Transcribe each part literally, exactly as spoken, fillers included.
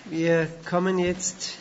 Wir kommen jetzt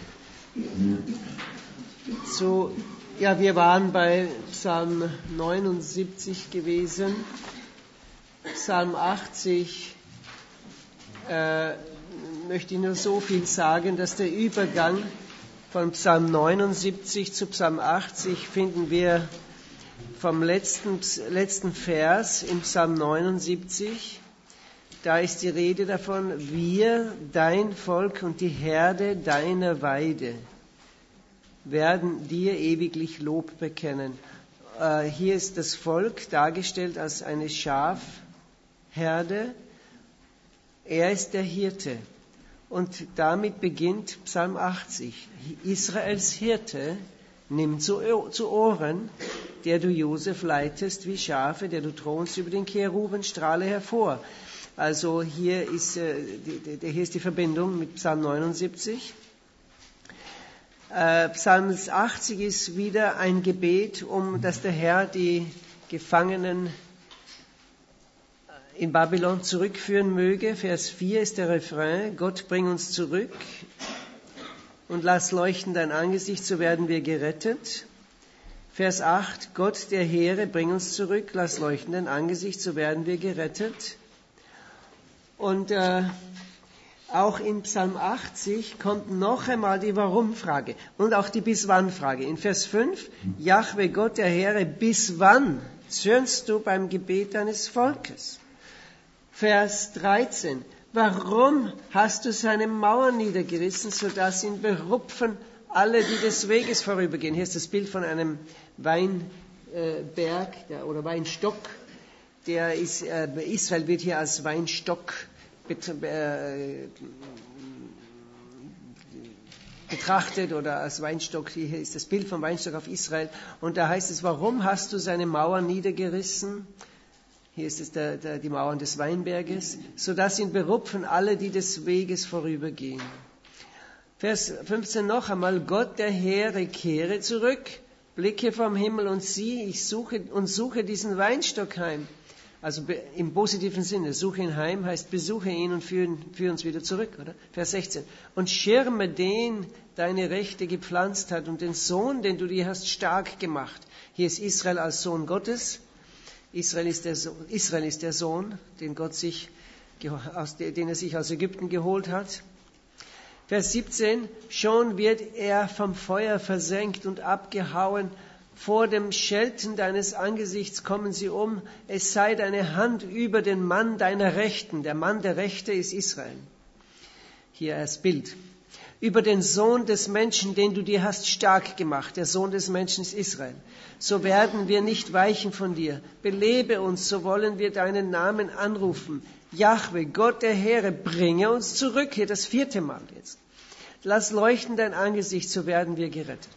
zu, ja, wir waren bei Psalm neunundsiebzig gewesen, Psalm achtzig, äh, möchte ich nur so viel sagen, dass der Übergang von Psalm neunundsiebzig zu Psalm achtzig finden wir vom letzten, letzten Vers im Psalm neunundsiebzig. Da ist die Rede davon, wir, dein Volk und die Herde deiner Weide werden dir ewiglich Lob bekennen. Äh, hier ist das Volk dargestellt als eine Schafherde. Er ist der Hirte. Und damit beginnt Psalm achtzig. Israels Hirte nimmt zu, zu Ohren, der du Josef leitest wie Schafe, der du thronst über den Cherubenstrahle hervor. Also hier ist, äh, die, die, hier ist die Verbindung mit Psalm neunundsiebzig. Äh, Psalm achtzig ist wieder ein Gebet, um dass der Herr die Gefangenen in Babylon zurückführen möge. Vers vier ist der Refrain, Gott bring uns zurück und lass leuchten dein Angesicht, so werden wir gerettet. Vers acht, Gott der Heere, bring uns zurück, lass leuchten dein Angesicht, so werden wir gerettet. Und äh, auch in Psalm achtzig kommt noch einmal die Warum-Frage und auch die Bis-Wann-Frage. In Vers fünf, Jahwe Gott der Heere, bis wann zürnst du beim Gebet deines Volkes? Vers dreizehn, warum hast du seine Mauern niedergerissen, sodass ihn berupfen alle, die des Weges vorübergehen? Hier ist das Bild von einem Weinberg äh, oder Weinstock. Der ist, äh, Israel wird hier als Weinstock bet, äh, betrachtet oder als Weinstock. Hier ist das Bild vom Weinstock auf Israel. Und da heißt es, warum hast du seine Mauern niedergerissen? Hier ist es der, der, die Mauern des Weinberges, sodass ihn berupfen alle, die des Weges vorübergehen. Vers fünfzehn noch einmal, Gott der Heere, kehre zurück, blicke vom Himmel und sieh, ich suche und suche diesen Weinstock heim. Also im positiven Sinne, suche ihn heim heißt, besuche ihn und führe, führe uns wieder zurück, oder? Vers sechzehn. Und schirme den, deine Rechte gepflanzt hat und den Sohn, den du dir hast stark gemacht. Hier ist Israel als Sohn Gottes. Israel ist der Sohn, Israel ist der Sohn, den Gott sich, aus, den er sich aus Ägypten geholt hat. Vers siebzehn. Schon wird er vom Feuer versenkt und abgehauen. Vor dem Schelten deines Angesichts kommen sie um. Es sei deine Hand über den Mann deiner Rechten. Der Mann der Rechte ist Israel. Hier als Bild. Über den Sohn des Menschen, den du dir hast stark gemacht. Der Sohn des Menschen ist Israel. So werden wir nicht weichen von dir. Belebe uns, so wollen wir deinen Namen anrufen. Jahwe, Gott der Heere, bringe uns zurück. Hier das vierte Mal jetzt. Lass leuchten dein Angesicht, so werden wir gerettet.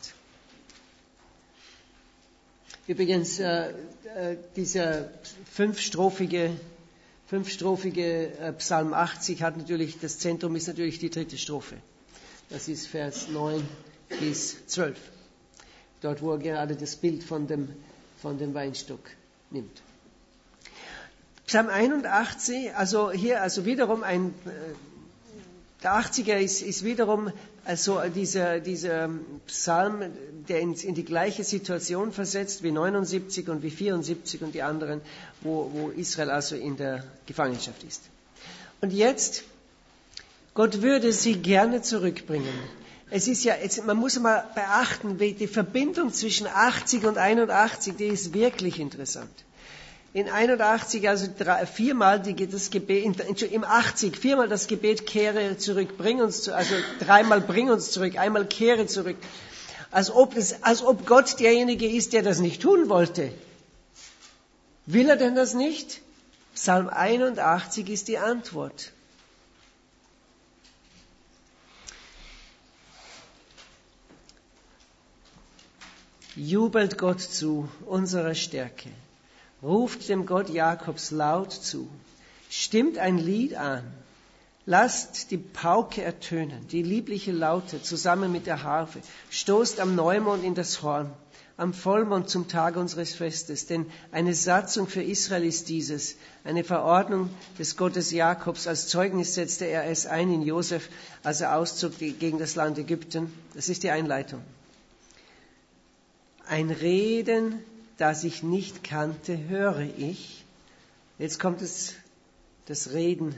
Übrigens, äh, äh, dieser fünfstrophige, fünfstrophige äh, Psalm achtzig hat natürlich, das Zentrum ist natürlich die dritte Strophe. Das ist Vers neun bis zwölf. Dort, wo er gerade das Bild von dem, von dem Weinstock nimmt. Psalm einundachtzig, also hier, also wiederum ein, der achtziger ist, ist wiederum also dieser, dieser Psalm, der uns in die gleiche Situation versetzt wie neunundsiebzig und wie vierundsiebzig und die anderen, wo, wo Israel also in der Gefangenschaft ist. Und jetzt, Gott würde sie gerne zurückbringen. Es ist ja, jetzt, man muss mal beachten, die Verbindung zwischen achtzig und einundachtzig, die ist wirklich interessant. In einundachtzig, also drei, viermal die, das Gebet, in, im achtzig, viermal das Gebet, kehre zurück, bring uns zu, also dreimal bring uns zurück, einmal kehre zurück. Als ob, es, als ob Gott derjenige ist, der das nicht tun wollte. Will er denn das nicht? Psalm einundachtzig ist die Antwort. Jubelt Gott zu, unserer Stärke. Ruft dem Gott Jakobs laut zu. Stimmt ein Lied an. Lasst die Pauke ertönen, die liebliche Laute zusammen mit der Harfe. Stoßt am Neumond in das Horn. am Vollmond zum Tage unseres Festes. Denn eine Satzung für Israel ist dieses, eine Verordnung des Gottes Jakobs. Als Zeugnis setzte er es ein in Josef, als er auszog gegen das Land Ägypten. Das ist die Einleitung. Ein Reden, das ich nicht kannte, höre ich. Jetzt kommt es, das Reden,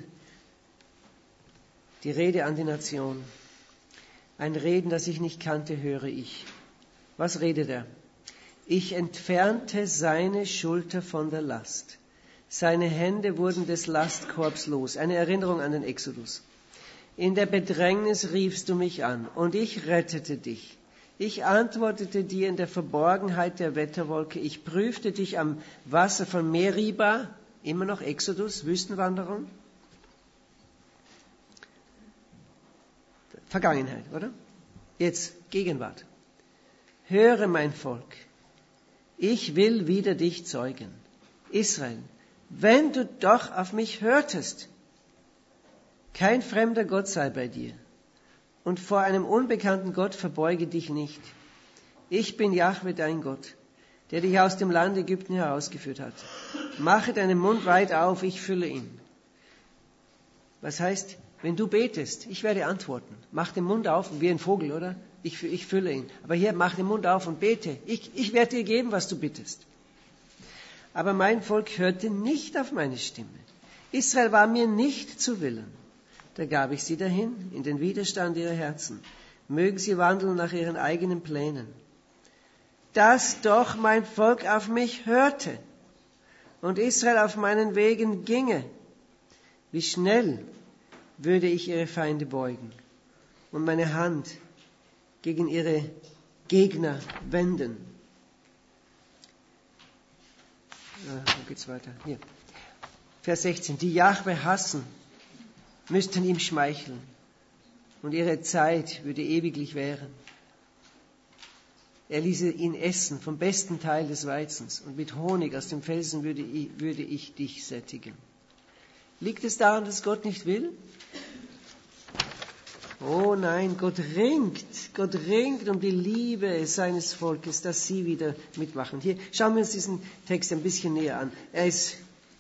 die Rede an die Nation. Ein Reden, das ich nicht kannte, höre ich. Was redet er? Ich entfernte seine Schulter von der Last. Seine Hände wurden des Lastkorbs los. Eine Erinnerung an den Exodus. In der Bedrängnis riefst du mich an und ich rettete dich. Ich antwortete dir in der Verborgenheit der Wetterwolke. Ich prüfte dich am Wasser von Meriba. Immer noch Exodus, Wüstenwanderung. Vergangenheit, oder? Jetzt Gegenwart. Höre, mein Volk, ich will wieder dich zeugen. Israel, wenn du doch auf mich hörtest, kein fremder Gott sei bei dir und vor einem unbekannten Gott verbeuge dich nicht. Ich bin Jahwe, dein Gott, der dich aus dem Land Ägypten herausgeführt hat. Mache deinen Mund weit auf, ich fülle ihn. Was heißt, wenn du betest, ich werde antworten. Mach den Mund auf, wie ein Vogel, oder? Ich, ich fülle ihn. Aber hier, mach den Mund auf und bete. Ich, ich werde dir geben, was du bittest. Aber mein Volk hörte nicht auf meine Stimme. Israel war mir nicht zu Willen. Da gab ich sie dahin, in den Widerstand ihrer Herzen. Mögen sie wandeln nach ihren eigenen Plänen. Dass doch mein Volk auf mich hörte und Israel auf meinen Wegen ginge. Wie schnell würde ich ihre Feinde beugen und meine Hand gegen ihre Gegner wenden. Ja, wo geht's weiter? Hier. Vers sechzehn. Die Jahwe hassen, müssten ihm schmeicheln und ihre Zeit würde ewiglich währen. Er ließe ihn essen vom besten Teil des Weizens und mit Honig aus dem Felsen würde ich, würde ich dich sättigen. Liegt es daran, dass Gott nicht will? Oh nein, Gott ringt, Gott ringt um die Liebe seines Volkes, dass sie wieder mitmachen. Hier schauen wir uns diesen Text ein bisschen näher an. Er ist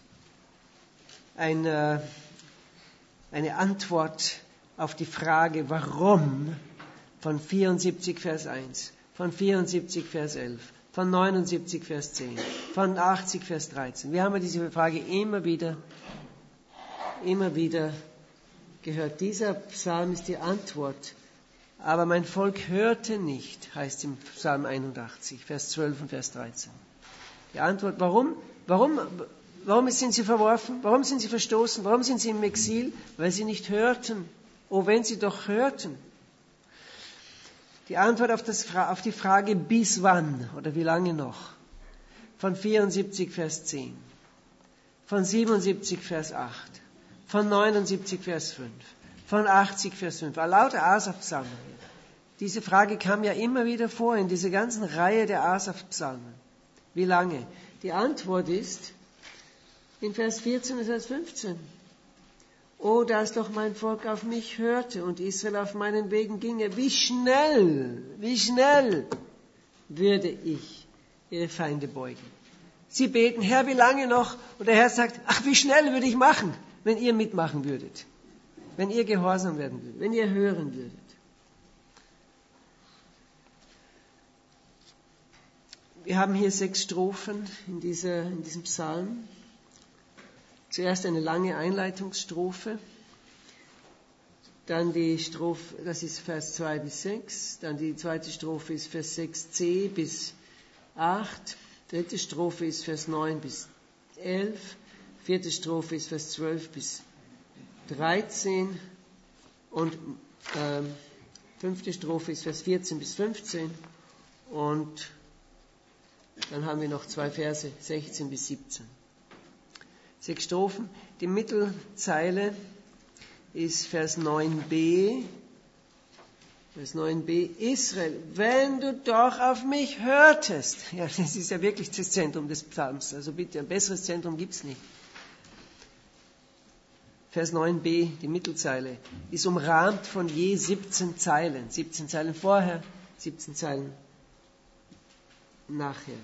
ein, äh, eine Antwort auf die Frage, warum, von vierundsiebzig Vers eins, von vierundsiebzig Vers elf, von neunundsiebzig Vers zehn, von achtzig Vers dreizehn. Wir haben diese Frage immer wieder, immer wieder gehört. Dieser Psalm ist die Antwort. Aber mein Volk hörte nicht, heißt im Psalm einundachtzig, Vers zwölf und Vers dreizehn. Die Antwort, warum? Warum, warum sind sie verworfen? Warum sind sie verstoßen? Warum sind sie im Exil? Weil sie nicht hörten. Oh, wenn sie doch hörten. Die Antwort auf, das, auf die Frage, bis wann oder wie lange noch? Von vierundsiebzig Vers zehn, von siebenundsiebzig Vers acht, von neunundsiebzig Vers fünf, von achtzig Vers fünf, lauter Asaf-Psalmen. Diese Frage kam ja immer wieder vor in dieser ganzen Reihe der Asaf-Psalmen. Wie lange? Die Antwort ist in Vers vierzehn und Vers fünfzehn. Oh, dass doch mein Volk auf mich hörte und Israel auf meinen Wegen ginge. Wie schnell, wie schnell würde ich ihre Feinde beugen. Sie beten, Herr, wie lange noch? Und der Herr sagt, ach, wie schnell würde ich machen, wenn ihr mitmachen würdet. Wenn ihr gehorsam werden würdet, wenn ihr hören würdet. Wir haben hier sechs Strophen in, dieser, in diesem Psalm. Zuerst eine lange Einleitungsstrophe, dann die Strophe, das ist Vers zwei bis sechs, dann die zweite Strophe ist Vers sechs c bis acht, dritte Strophe ist Vers neun bis elf, vierte Strophe ist Vers zwölf bis dreizehn und ähm, fünfte Strophe ist Vers vierzehn bis fünfzehn und dann haben wir noch zwei Verse, sechzehn bis siebzehn. Sechs Strophen. Die Mittelzeile ist Vers neun b. Vers neun b. Israel, wenn du doch auf mich hörtest. Ja, das ist ja wirklich das Zentrum des Psalms. Also bitte, ein besseres Zentrum gibt's nicht. Vers neun b, die Mittelzeile, ist umrahmt von je siebzehn Zeilen. siebzehn Zeilen vorher, siebzehn Zeilen nachher.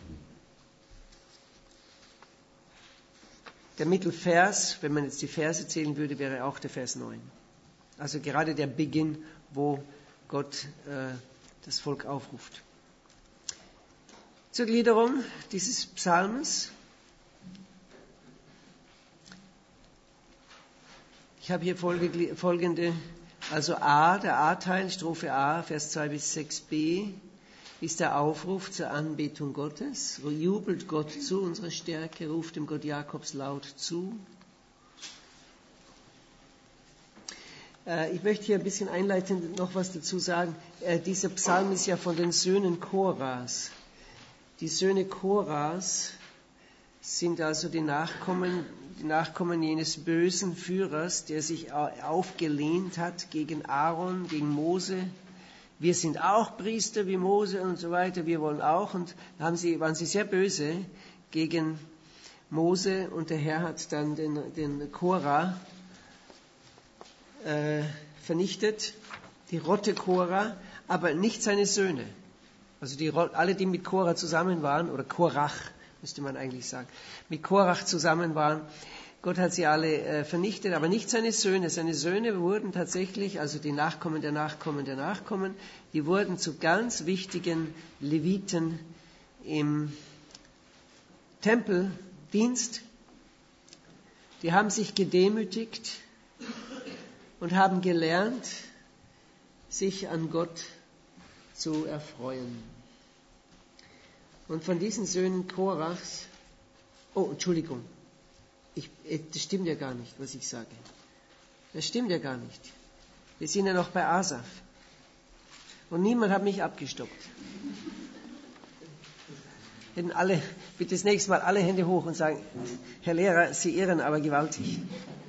Der Mittelvers, wenn man jetzt die Verse zählen würde, wäre auch der Vers neun. Also gerade der Beginn, wo Gott äh, das Volk aufruft. Zur Gliederung dieses Psalms. Ich habe hier folgende, also A, der A-Teil, Strophe A, Vers zwei bis sechs b, ist der Aufruf zur Anbetung Gottes. Jubelt Gott zu unserer Stärke, ruft dem Gott Jakobs laut zu. Äh, ich möchte hier ein bisschen einleitend noch was dazu sagen. Äh, dieser Psalm ist ja von den Söhnen Koras. Die Söhne Koras sind also die Nachkommen, die Nachkommen jenes bösen Führers, der sich aufgelehnt hat gegen Aaron, gegen Mose. Wir sind auch Priester wie Mose und so weiter, wir wollen auch. Und da haben sie, waren sie sehr böse gegen Mose und der Herr hat dann den, den Korah äh, vernichtet, die Rotte Korah, aber nicht seine Söhne. Also die, alle, die mit Korah zusammen waren, oder Korach, müsste man eigentlich sagen, mit Korach zusammen waren. Gott hat sie alle äh, vernichtet, aber nicht seine Söhne. Seine Söhne wurden tatsächlich, also die Nachkommen der Nachkommen der Nachkommen, die wurden zu ganz wichtigen Leviten im Tempeldienst. Die haben sich gedemütigt und haben gelernt, sich an Gott zu erfreuen. Und von diesen Söhnen Korachs, oh, Entschuldigung, ich, das stimmt ja gar nicht, was ich sage. Das stimmt ja gar nicht. Wir sind ja noch bei Asaf. Und niemand hat mich abgestoppt. Hätten alle, bitte das nächste Mal alle Hände hoch und sagen, Herr Lehrer, Sie irren aber gewaltig.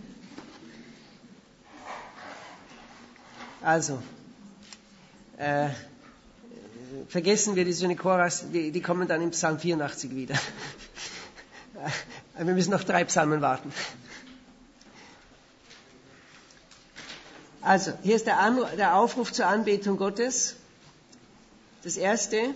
Also, äh, vergessen wir die Söhne Korachs, die, die kommen dann im Psalm vierundachtzig wieder. Wir müssen noch drei Psalmen warten. Also, hier ist der, An- der Aufruf zur Anbetung Gottes. Das erste.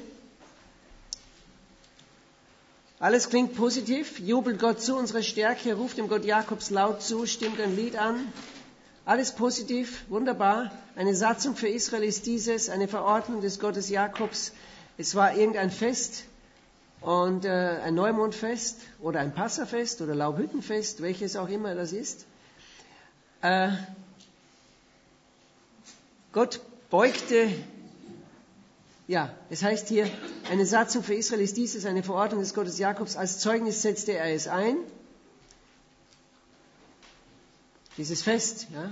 Alles klingt positiv. Jubelt Gott zu unserer Stärke, ruft dem Gott Jakobs laut zu, stimmt ein Lied an. Alles positiv, wunderbar. Eine Satzung für Israel ist dieses, eine Verordnung des Gottes Jakobs. Es war irgendein Fest und äh, ein Neumondfest oder ein Passafest oder Laubhüttenfest, welches auch immer das ist. Äh, Gott beugte, ja, es heißt hier, eine Satzung für Israel ist dieses, eine Verordnung des Gottes Jakobs. Als Zeugnis setzte er es ein. Dieses Fest, ja.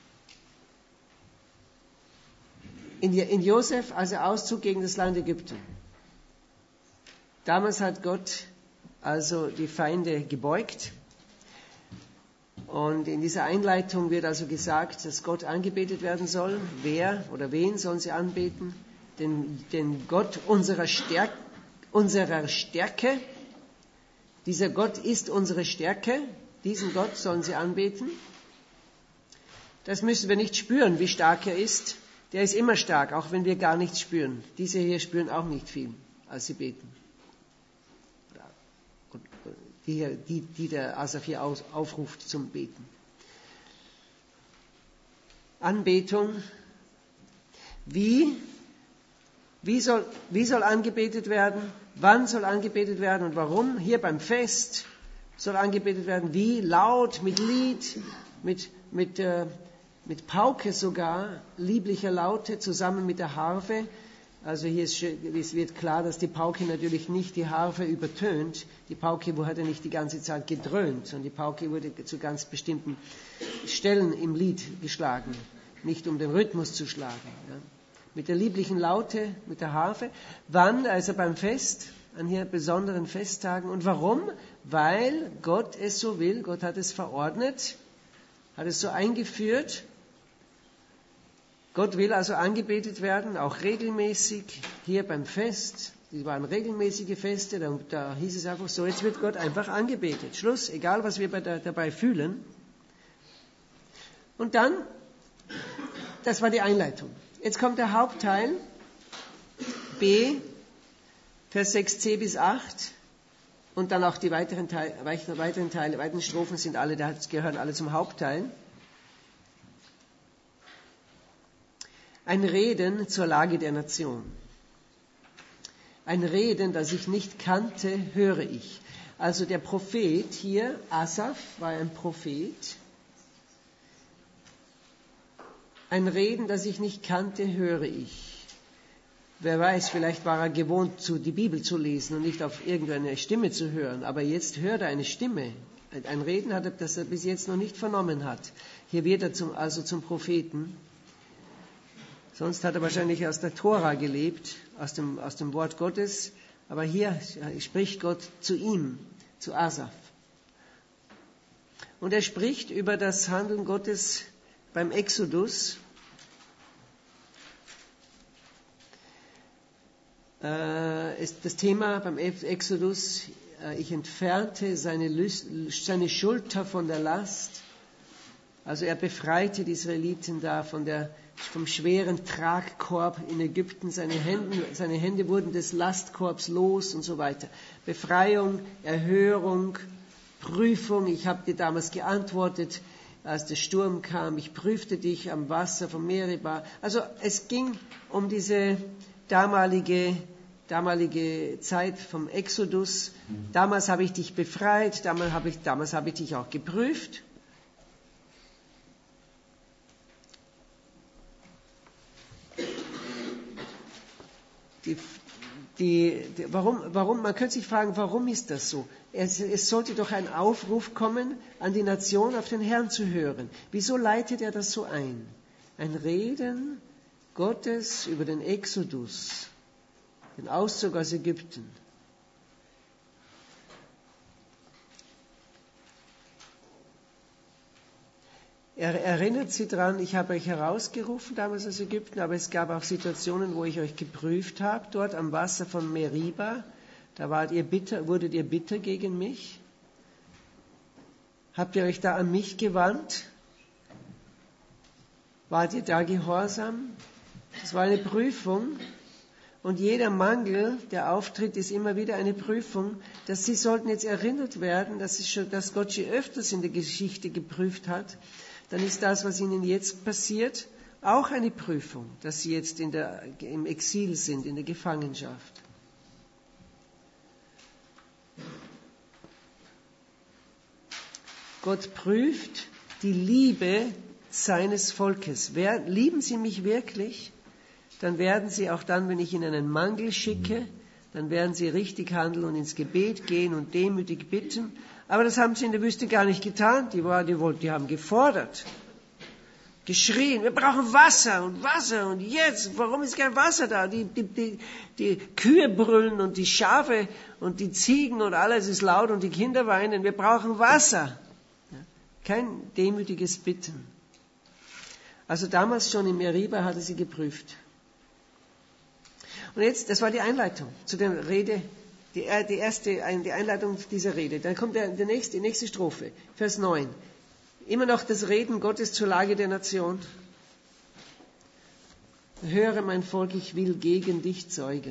In, in Josef, als er auszog gegen das Land Ägypten. Damals hat Gott also die Feinde gebeugt. Und in dieser Einleitung wird also gesagt, dass Gott angebetet werden soll. Wer oder wen sollen sie anbeten? Den, den Gott unserer Stärke, unserer Stärke. Dieser Gott ist unsere Stärke. Diesen Gott sollen sie anbeten. Das müssen wir nicht spüren, wie stark er ist. Der ist immer stark, auch wenn wir gar nichts spüren. Diese hier spüren auch nicht viel, als sie beten. Die, die, die der Asaf hier aufruft zum Beten. Anbetung. Wie? Wie soll, wie soll angebetet werden? Wann soll angebetet werden und warum? Hier beim Fest soll angebetet werden. Wie? Laut, mit Lied, mit, mit, äh, mit Pauke sogar, lieblicher Laute zusammen mit der Harfe. Also hier ist, es wird klar, dass die Pauke natürlich nicht die Harfe übertönt. Die Pauke wurde nicht die ganze Zeit gedröhnt, sondern die Pauke wurde zu ganz bestimmten Stellen im Lied geschlagen, nicht um den Rhythmus zu schlagen. Ja. Mit der lieblichen Laute, mit der Harfe. Wann? Also beim Fest, an hier besonderen Festtagen. Und warum? Weil Gott es so will. Gott hat es verordnet, hat es so eingeführt. Gott will also angebetet werden, auch regelmäßig, hier beim Fest. Die waren regelmäßige Feste, da, da hieß es einfach so, jetzt wird Gott einfach angebetet. Schluss, egal was wir bei der, dabei fühlen. Und dann, das war die Einleitung. Jetzt kommt der Hauptteil, B, Vers sechs c bis acht und dann auch die weiteren Teile, weiteren Teile, weiteren Strophen sind alle, da gehören alle zum Hauptteil. Ein Reden zur Lage der Nation. Ein Reden, das ich nicht kannte, höre ich. Also der Prophet hier, Asaf, war ein Prophet. Ein Reden, das ich nicht kannte, höre ich. Wer weiß, vielleicht war er gewohnt, die Bibel zu lesen und nicht auf irgendeine Stimme zu hören. Aber jetzt hört er eine Stimme. Ein Reden hat er, das er bis jetzt noch nicht vernommen hat. Hier wird er zum, also zum Propheten. Sonst hat er wahrscheinlich aus der Tora gelebt, aus dem, aus dem Wort Gottes. Aber hier spricht Gott zu ihm, zu Asaf. Und er spricht über das Handeln Gottes beim Exodus. Äh, ist das Thema beim Exodus, äh, ich entfernte seine, Lüst, seine Schulter von der Last. Also er befreite die Israeliten da von der, vom schweren Tragkorb in Ägypten. Seine Hände, seine Hände wurden des Lastkorbs los und so weiter. Befreiung, Erhörung, Prüfung. Ich habe dir damals geantwortet, als der Sturm kam. Ich prüfte dich am Wasser vom Meriba. Also es ging um diese damalige, damalige Zeit vom Exodus. Damals habe ich dich befreit, damals habe ich, damals habe ich dich auch geprüft. Die, die, die, warum, warum, man könnte sich fragen, warum ist das so? Es, es sollte doch ein Aufruf kommen, an die Nation auf den Herrn zu hören. Wieso leitet er das so ein? Ein Reden Gottes über den Exodus, den Auszug aus Ägypten. Er erinnert sie daran, ich habe euch herausgerufen damals aus Ägypten, aber es gab auch Situationen, wo ich euch geprüft habe, dort am Wasser von Meriba. Da wart ihr bitter, wurdet ihr bitter gegen mich. Habt ihr euch da an mich gewandt? Wart ihr da gehorsam? Das war eine Prüfung. Und jeder Mangel, der auftritt, ist immer wieder eine Prüfung. Dass sie sollten jetzt erinnert werden, dass, es schon, dass Gott sie öfters in der Geschichte geprüft hat. Dann ist das, was ihnen jetzt passiert, auch eine Prüfung, dass sie jetzt in der, im Exil sind, in der Gefangenschaft. Gott prüft die Liebe seines Volkes. Wer, lieben sie mich wirklich? Dann werden sie auch dann, wenn ich ihnen einen Mangel schicke, dann werden sie richtig handeln und ins Gebet gehen und demütig bitten. Aber das haben sie in der Wüste gar nicht getan. Die, war, die, wollten, die haben gefordert, geschrien, wir brauchen Wasser und Wasser und jetzt, warum ist kein Wasser da? Die, die, die, die Kühe brüllen und die Schafe und die Ziegen und alles ist laut und die Kinder weinen, wir brauchen Wasser. Kein demütiges Bitten. Also damals schon in Meriba hat er sie geprüft. Und jetzt, das war die Einleitung zu der Rede, die, die erste, die Einleitung dieser Rede. Dann kommt der, der nächste, die nächste Strophe, Vers neun. Immer noch das Reden Gottes zur Lage der Nation. Höre, mein Volk, ich will gegen dich zeugen.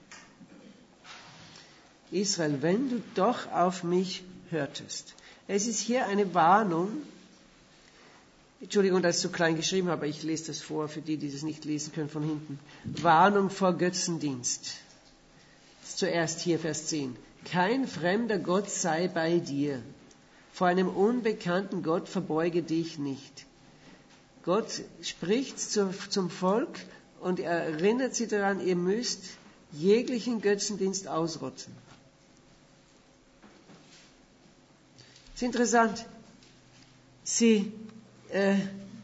Israel, wenn du doch auf mich hörtest. Es ist hier eine Warnung. Entschuldigung, dass ich so klein geschrieben habe, aber ich lese das vor für die, die das nicht lesen können von hinten. Warnung vor Götzendienst. Zuerst hier Vers zehn. Kein fremder Gott sei bei dir. Vor einem unbekannten Gott verbeuge dich nicht. Gott spricht zu, zum Volk und er erinnert sie daran, ihr müsst jeglichen Götzendienst ausrotten. Das ist interessant. Sie, äh,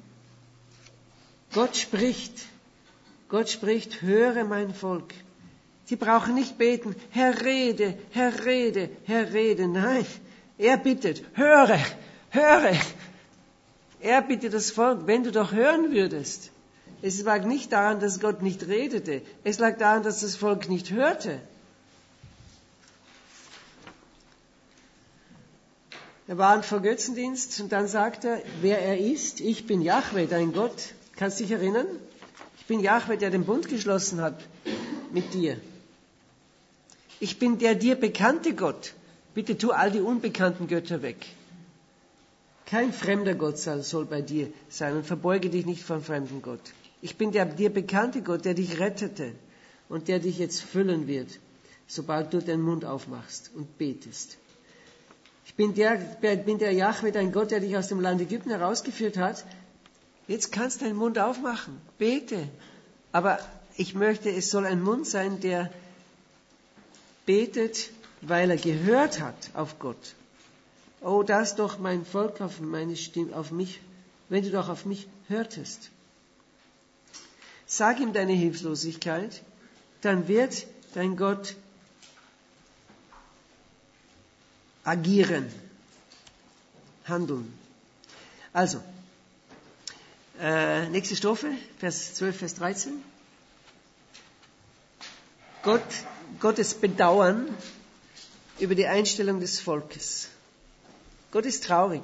Gott spricht. Gott spricht, höre mein Volk. Sie brauchen nicht beten, Herr rede, Herr rede, Herr rede. Nein, er bittet, höre, höre. Er bittet das Volk, wenn du doch hören würdest. Es lag nicht daran, dass Gott nicht redete. Es lag daran, dass das Volk nicht hörte. Er warnt vor Götzendienst und dann sagt er, wer er ist. Ich bin Jahwe, dein Gott. Kannst du dich erinnern? Ich bin Jahwe, der den Bund geschlossen hat mit dir. Ich bin der dir bekannte Gott. Bitte tu all die unbekannten Götter weg. Kein fremder Gott soll bei dir sein und verbeuge dich nicht vor einem fremden Gott. Ich bin der dir bekannte Gott, der dich rettete und der dich jetzt füllen wird, sobald du deinen Mund aufmachst und betest. Ich bin der, bin der Jahwe, dein Gott, der dich aus dem Land Ägypten herausgeführt hat. Jetzt kannst du deinen Mund aufmachen. Bete. Aber ich möchte, es soll ein Mund sein, der betet, weil er gehört hat auf Gott. Oh, dass doch mein Volk auf meine Stimme, auf mich, wenn du doch auf mich hörtest. Sag ihm deine Hilflosigkeit, dann wird dein Gott agieren, handeln. Also, äh, nächste Strophe, Vers zwölf, Vers dreizehn. Gott, Gottes Bedauern über die Einstellung des Volkes. Gott ist traurig.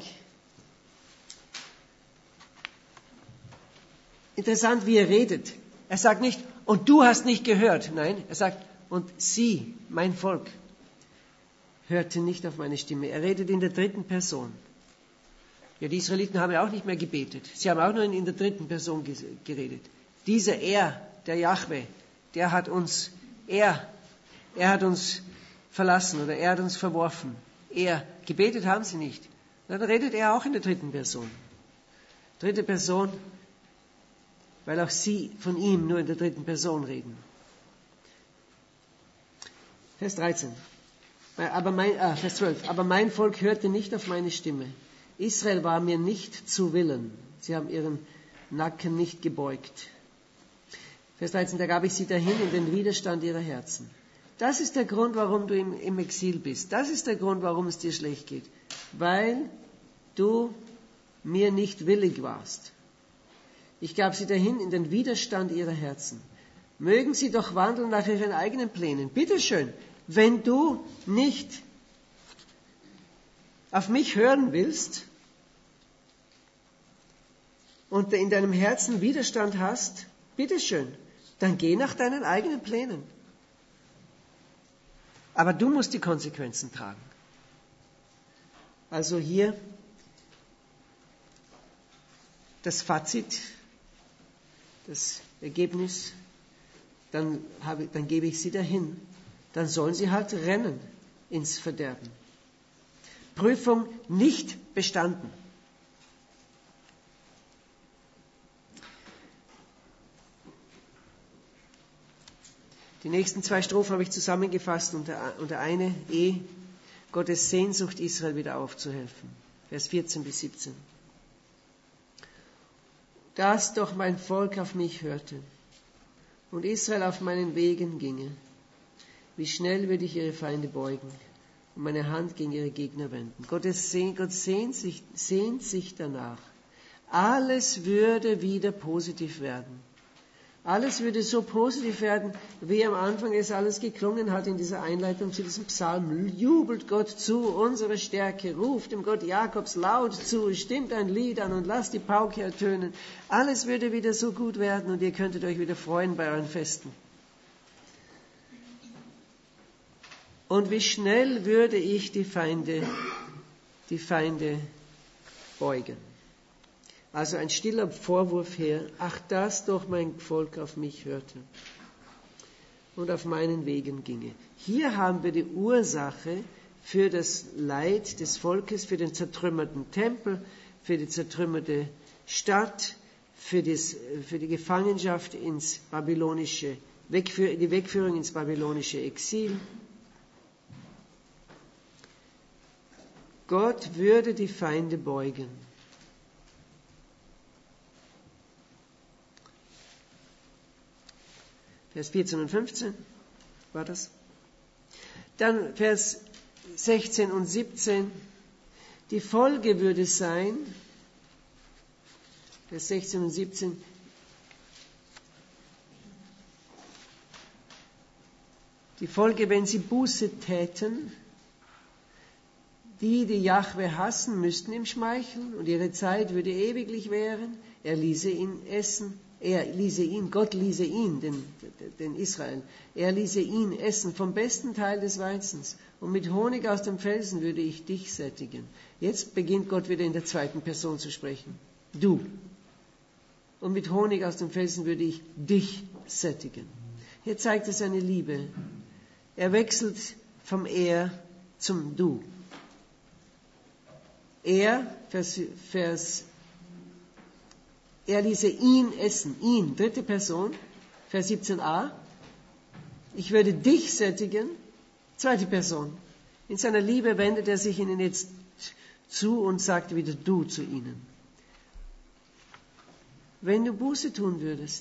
Interessant, wie er redet. Er sagt nicht, und du hast nicht gehört. Nein, er sagt, und sie, mein Volk, hörte nicht auf meine Stimme. Er redet in der dritten Person. Ja, die Israeliten haben ja auch nicht mehr gebetet. Sie haben auch nur in, in der dritten Person geredet. Dieser Er, der Jahwe, der hat uns, er, er hat uns verlassen oder er hat uns verworfen. Er, gebetet haben sie nicht. Dann redet er auch in der dritten Person. Dritte Person, weil auch sie von ihm nur in der dritten Person reden. Vers dreizehn. Aber mein, ah, Vers zwölf. Aber mein Volk hörte nicht auf meine Stimme. Israel war mir nicht zu Willen. Sie haben ihren Nacken nicht gebeugt. Vers dreizehn. Da gab ich sie dahin in den Widerstand ihrer Herzen. Das ist der Grund, warum du im, im Exil bist. Das ist der Grund, warum es dir schlecht geht. Weil du mir nicht willig warst. Ich gab sie dahin in den Widerstand ihrer Herzen. Mögen sie doch wandeln nach ihren eigenen Plänen. Bitteschön, wenn du nicht auf mich hören willst und in deinem Herzen Widerstand hast, bitteschön, dann geh nach deinen eigenen Plänen. Aber du musst die Konsequenzen tragen. Also hier das Fazit, das Ergebnis, dann, habe, dann gebe ich sie dahin. Dann sollen sie halt rennen ins Verderben. Prüfung nicht bestanden. Die nächsten zwei Strophen habe ich zusammengefasst unter, unter eine E, Gottes Sehnsucht, Israel wieder aufzuhelfen. Vers vierzehn bis siebzehn. Dass doch mein Volk auf mich hörte und Israel auf meinen Wegen ginge, wie schnell würde ich ihre Feinde beugen und meine Hand gegen ihre Gegner wenden. Gott, sehnt, Gott sehnt, sich, sehnt sich danach. Alles würde wieder positiv werden. Alles würde so positiv werden, wie am Anfang es alles geklungen hat in dieser Einleitung zu diesem Psalm. Jubelt Gott zu, unsere Stärke, ruft dem Gott Jakobs laut zu, stimmt ein Lied an und lasst die Pauke ertönen. Alles würde wieder so gut werden und ihr könntet euch wieder freuen bei euren Festen. Und wie schnell würde ich die Feinde, die Feinde beugen. Also ein stiller Vorwurf her, ach, dass doch mein Volk auf mich hörte und auf meinen Wegen ginge. Hier haben wir die Ursache für das Leid des Volkes, für den zertrümmerten Tempel, für die zertrümmerte Stadt, für, das, für die Gefangenschaft ins babylonische, Wegführ, die Wegführung ins babylonische Exil. Gott würde die Feinde beugen. Vers vierzehn und fünfzehn war das. Dann Vers sechzehn und siebzehn. Die Folge würde sein, Vers sechzehn und siebzehn, die Folge, wenn sie Buße täten, die, die Jahwe hassen, müssten ihm schmeicheln und ihre Zeit würde ewiglich währen. Er ließe ihn essen Er ließe ihn, Gott ließe ihn, den, den Israel, er ließe ihn essen vom besten Teil des Weizens und mit Honig aus dem Felsen würde ich dich sättigen. Jetzt beginnt Gott wieder in der zweiten Person zu sprechen. Du. Und mit Honig aus dem Felsen würde ich dich sättigen. Hier zeigt er seine Liebe. Er wechselt vom Er zum Du. Er, Vers, Vers Er ließe ihn essen, ihn, dritte Person, Vers siebzehn a. Ich würde dich sättigen, zweite Person. In seiner Liebe wendet er sich ihnen jetzt zu und sagt wieder du zu ihnen. Wenn du Buße tun würdest,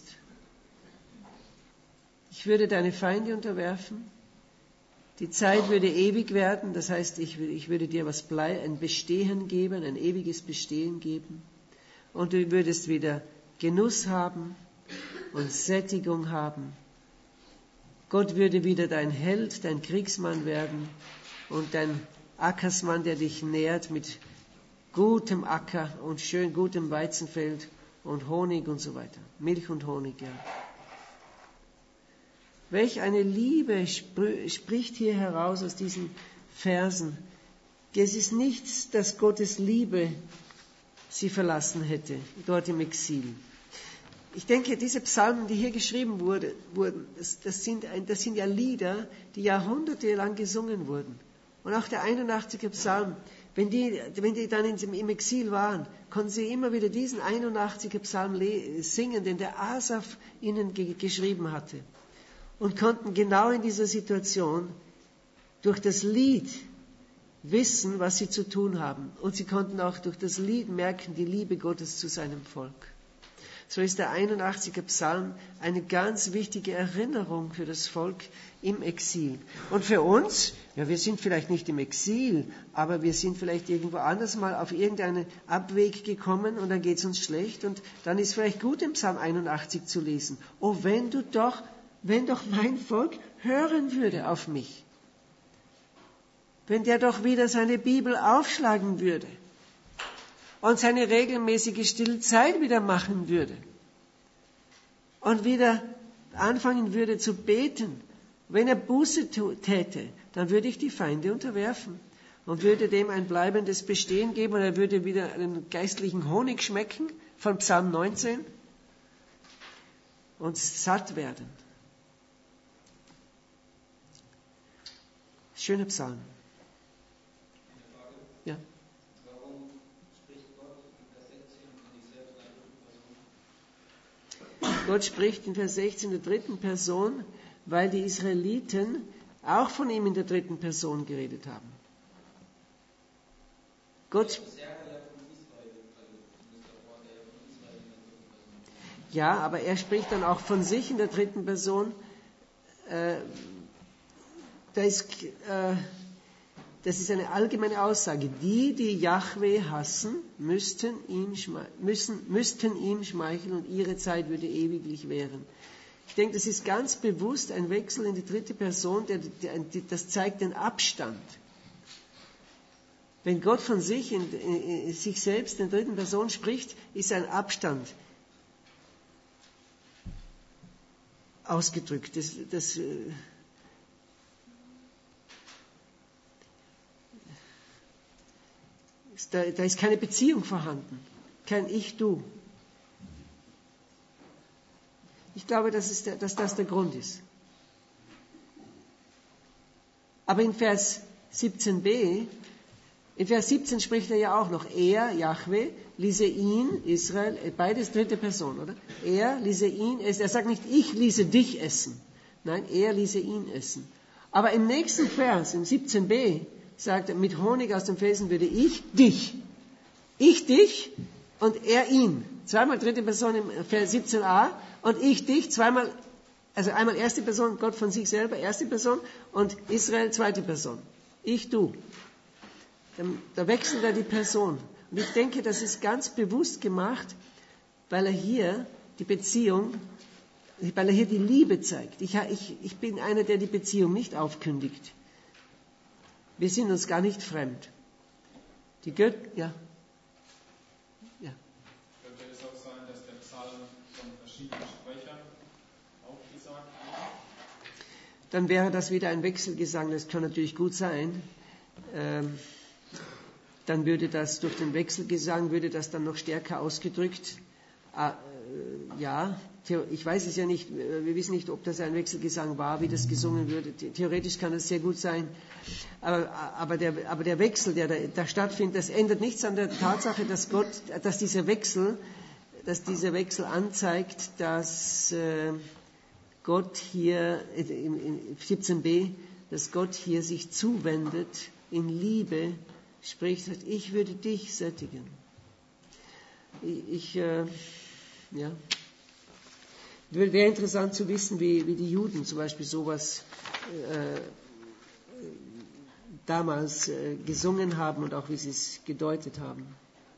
ich würde deine Feinde unterwerfen, die Zeit würde ewig werden, das heißt, ich, ich würde dir was blei, ein Bestehen geben, ein ewiges Bestehen geben. Und du würdest wieder Genuss haben und Sättigung haben. Gott würde wieder dein Held, dein Kriegsmann werden und dein Ackersmann, der dich nährt mit gutem Acker und schön gutem Weizenfeld und Honig und so weiter. Milch und Honig, ja. Welch eine Liebe spricht hier heraus aus diesen Versen. Es ist nichts, dass Gottes Liebe sie verlassen hätte, dort im Exil. Ich denke, diese Psalmen, die hier geschrieben wurde, wurden, das, das, sind ein, das sind ja Lieder, die jahrhundertelang gesungen wurden. Und auch der einundachtzigste Psalm, wenn die, wenn die dann in, im Exil waren, konnten sie immer wieder diesen einundachtzigsten Psalm singen, den der Asaf ihnen ge- geschrieben hatte. Und konnten genau in dieser Situation durch das Lied wissen, was sie zu tun haben. Und sie konnten auch durch das Lied merken, die Liebe Gottes zu seinem Volk. So ist der einundachtzigste Psalm eine ganz wichtige Erinnerung für das Volk im Exil. Und für uns, ja, wir sind vielleicht nicht im Exil, aber wir sind vielleicht irgendwo anders mal auf irgendeinen Abweg gekommen und dann geht es uns schlecht und dann ist vielleicht gut, im Psalm einundachtzig zu lesen. Oh, wenn du doch, wenn doch mein Volk hören würde auf mich. Wenn der doch wieder seine Bibel aufschlagen würde und seine regelmäßige stille Zeit wieder machen würde und wieder anfangen würde zu beten, wenn er Buße täte, dann würde ich die Feinde unterwerfen und würde dem ein bleibendes Bestehen geben und er würde wieder einen geistlichen Honig schmecken von Psalm neunzehn und satt werden. Schöner Psalm. Ja. Warum spricht Gott in Vers sechzehn in die selbst Gott spricht in Vers sechzehn in der dritten Person, weil die Israeliten auch von ihm in der dritten Person geredet haben. Gott, ja, aber er spricht dann auch von sich in der dritten Person. Äh, da ist, äh, das ist eine allgemeine Aussage. Die, die Jahwe hassen, müssten ihm, müssen, müssten ihm schmeicheln und ihre Zeit würde ewiglich währen. Ich denke, das ist ganz bewusst ein Wechsel in die dritte Person, der, der, das zeigt den Abstand. Wenn Gott von sich, in, in, sich selbst in der dritten Person spricht, ist ein Abstand ausgedrückt. Das, das, Da, da ist keine Beziehung vorhanden, kein Ich-Du. Ich glaube, dass, es der, dass das der Grund ist. Aber in Vers siebzehn b, in Vers siebzehn spricht er ja auch noch, er, Jahwe, ließe ihn, Israel, beides dritte Person, oder? Er ließe ihn essen. Er sagt nicht, ich ließe dich essen. Nein, er ließe ihn essen. Aber im nächsten Vers, im siebzehn b, sagt er, mit Honig aus dem Felsen würde ich dich. Ich dich und er ihn. Zweimal dritte Person im Vers siebzehn a und ich dich, zweimal, also einmal erste Person, Gott von sich selber, erste Person und Israel, zweite Person. Ich, du. Da wechselt er die Person. Und ich denke, das ist ganz bewusst gemacht, weil er hier die Beziehung, weil er hier die Liebe zeigt. Ich, ich, ich bin einer, der die Beziehung nicht aufkündigt. Wir sind uns gar nicht fremd. Die Götter, ja. ja. Könnte es auch sein, dass der Psalm von verschiedenen Sprechern aufgesagt wird? Dann wäre das wieder ein Wechselgesang, das kann natürlich gut sein. Ähm, dann würde das durch den Wechselgesang, würde das dann noch stärker ausgedrückt. Ah, äh, ja, ich weiß es ja nicht, wir wissen nicht, ob das ein Wechselgesang war, wie das gesungen würde. Theoretisch kann das sehr gut sein. Aber, aber, der, aber der Wechsel, der da, da stattfindet, das ändert nichts an der Tatsache, dass Gott, dass dieser Wechsel, dass dieser Wechsel anzeigt, dass äh, Gott hier, in, in siebzehn b, dass Gott hier sich zuwendet, in Liebe spricht, sagt, ich würde dich sättigen. Ich, ich äh, ja, wäre interessant zu wissen, wie, wie die Juden zum Beispiel sowas äh, damals äh, gesungen haben und auch wie sie es gedeutet haben.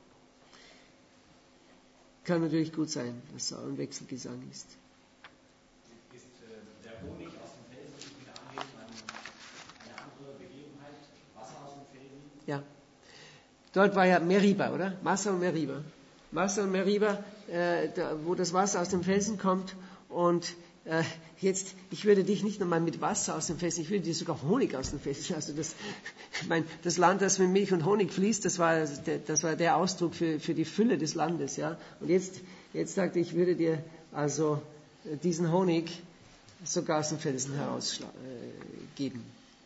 Kann natürlich gut sein, dass es ein Wechselgesang ist. Ist äh, der Honig aus dem Felsen wieder angeht, eine andere Begebenheit, Wasser aus dem Felsen? Ja. Dort war ja Meriba, oder? Massa und Meriba. Massa und Meriba, äh, da, wo das Wasser aus dem Felsen kommt. Und äh, jetzt, ich würde dich nicht nur mal mit Wasser aus dem Felsen, ich würde dir sogar Honig aus dem Felsen. Also das, ich meine, das Land, das mit Milch und Honig fließt, das war der, das war der Ausdruck für, für die Fülle des Landes. Ja. Und jetzt, jetzt sagte ich, ich würde dir also diesen Honig sogar aus dem Felsen heraus äh, geben.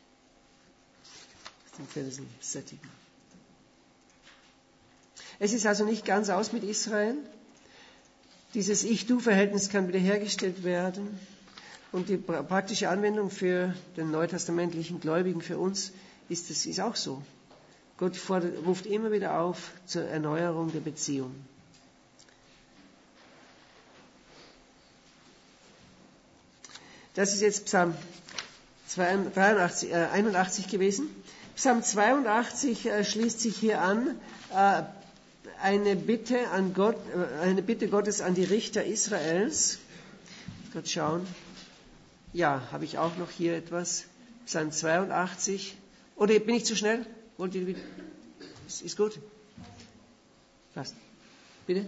Aus dem Felsen sättigen. Es ist also nicht ganz aus mit Israel. Dieses Ich-Du-Verhältnis kann wiederhergestellt werden. Und die praktische Anwendung für den neutestamentlichen Gläubigen, für uns, ist es ist auch so. Gott fordert, ruft immer wieder auf zur Erneuerung der Beziehung. Das ist jetzt Psalm dreiundachtzig, äh, einundachtzig gewesen. Psalm zweiundachtzig äh, schließt sich hier an. Äh, Eine Bitte an Gott, eine Bitte Gottes an die Richter Israels. Gott schauen. Ja, habe ich auch noch hier etwas. Psalm zweiundachtzig. Oder bin ich zu schnell? Wollt ihr wieder? Ist, ist gut? Passt. Bitte?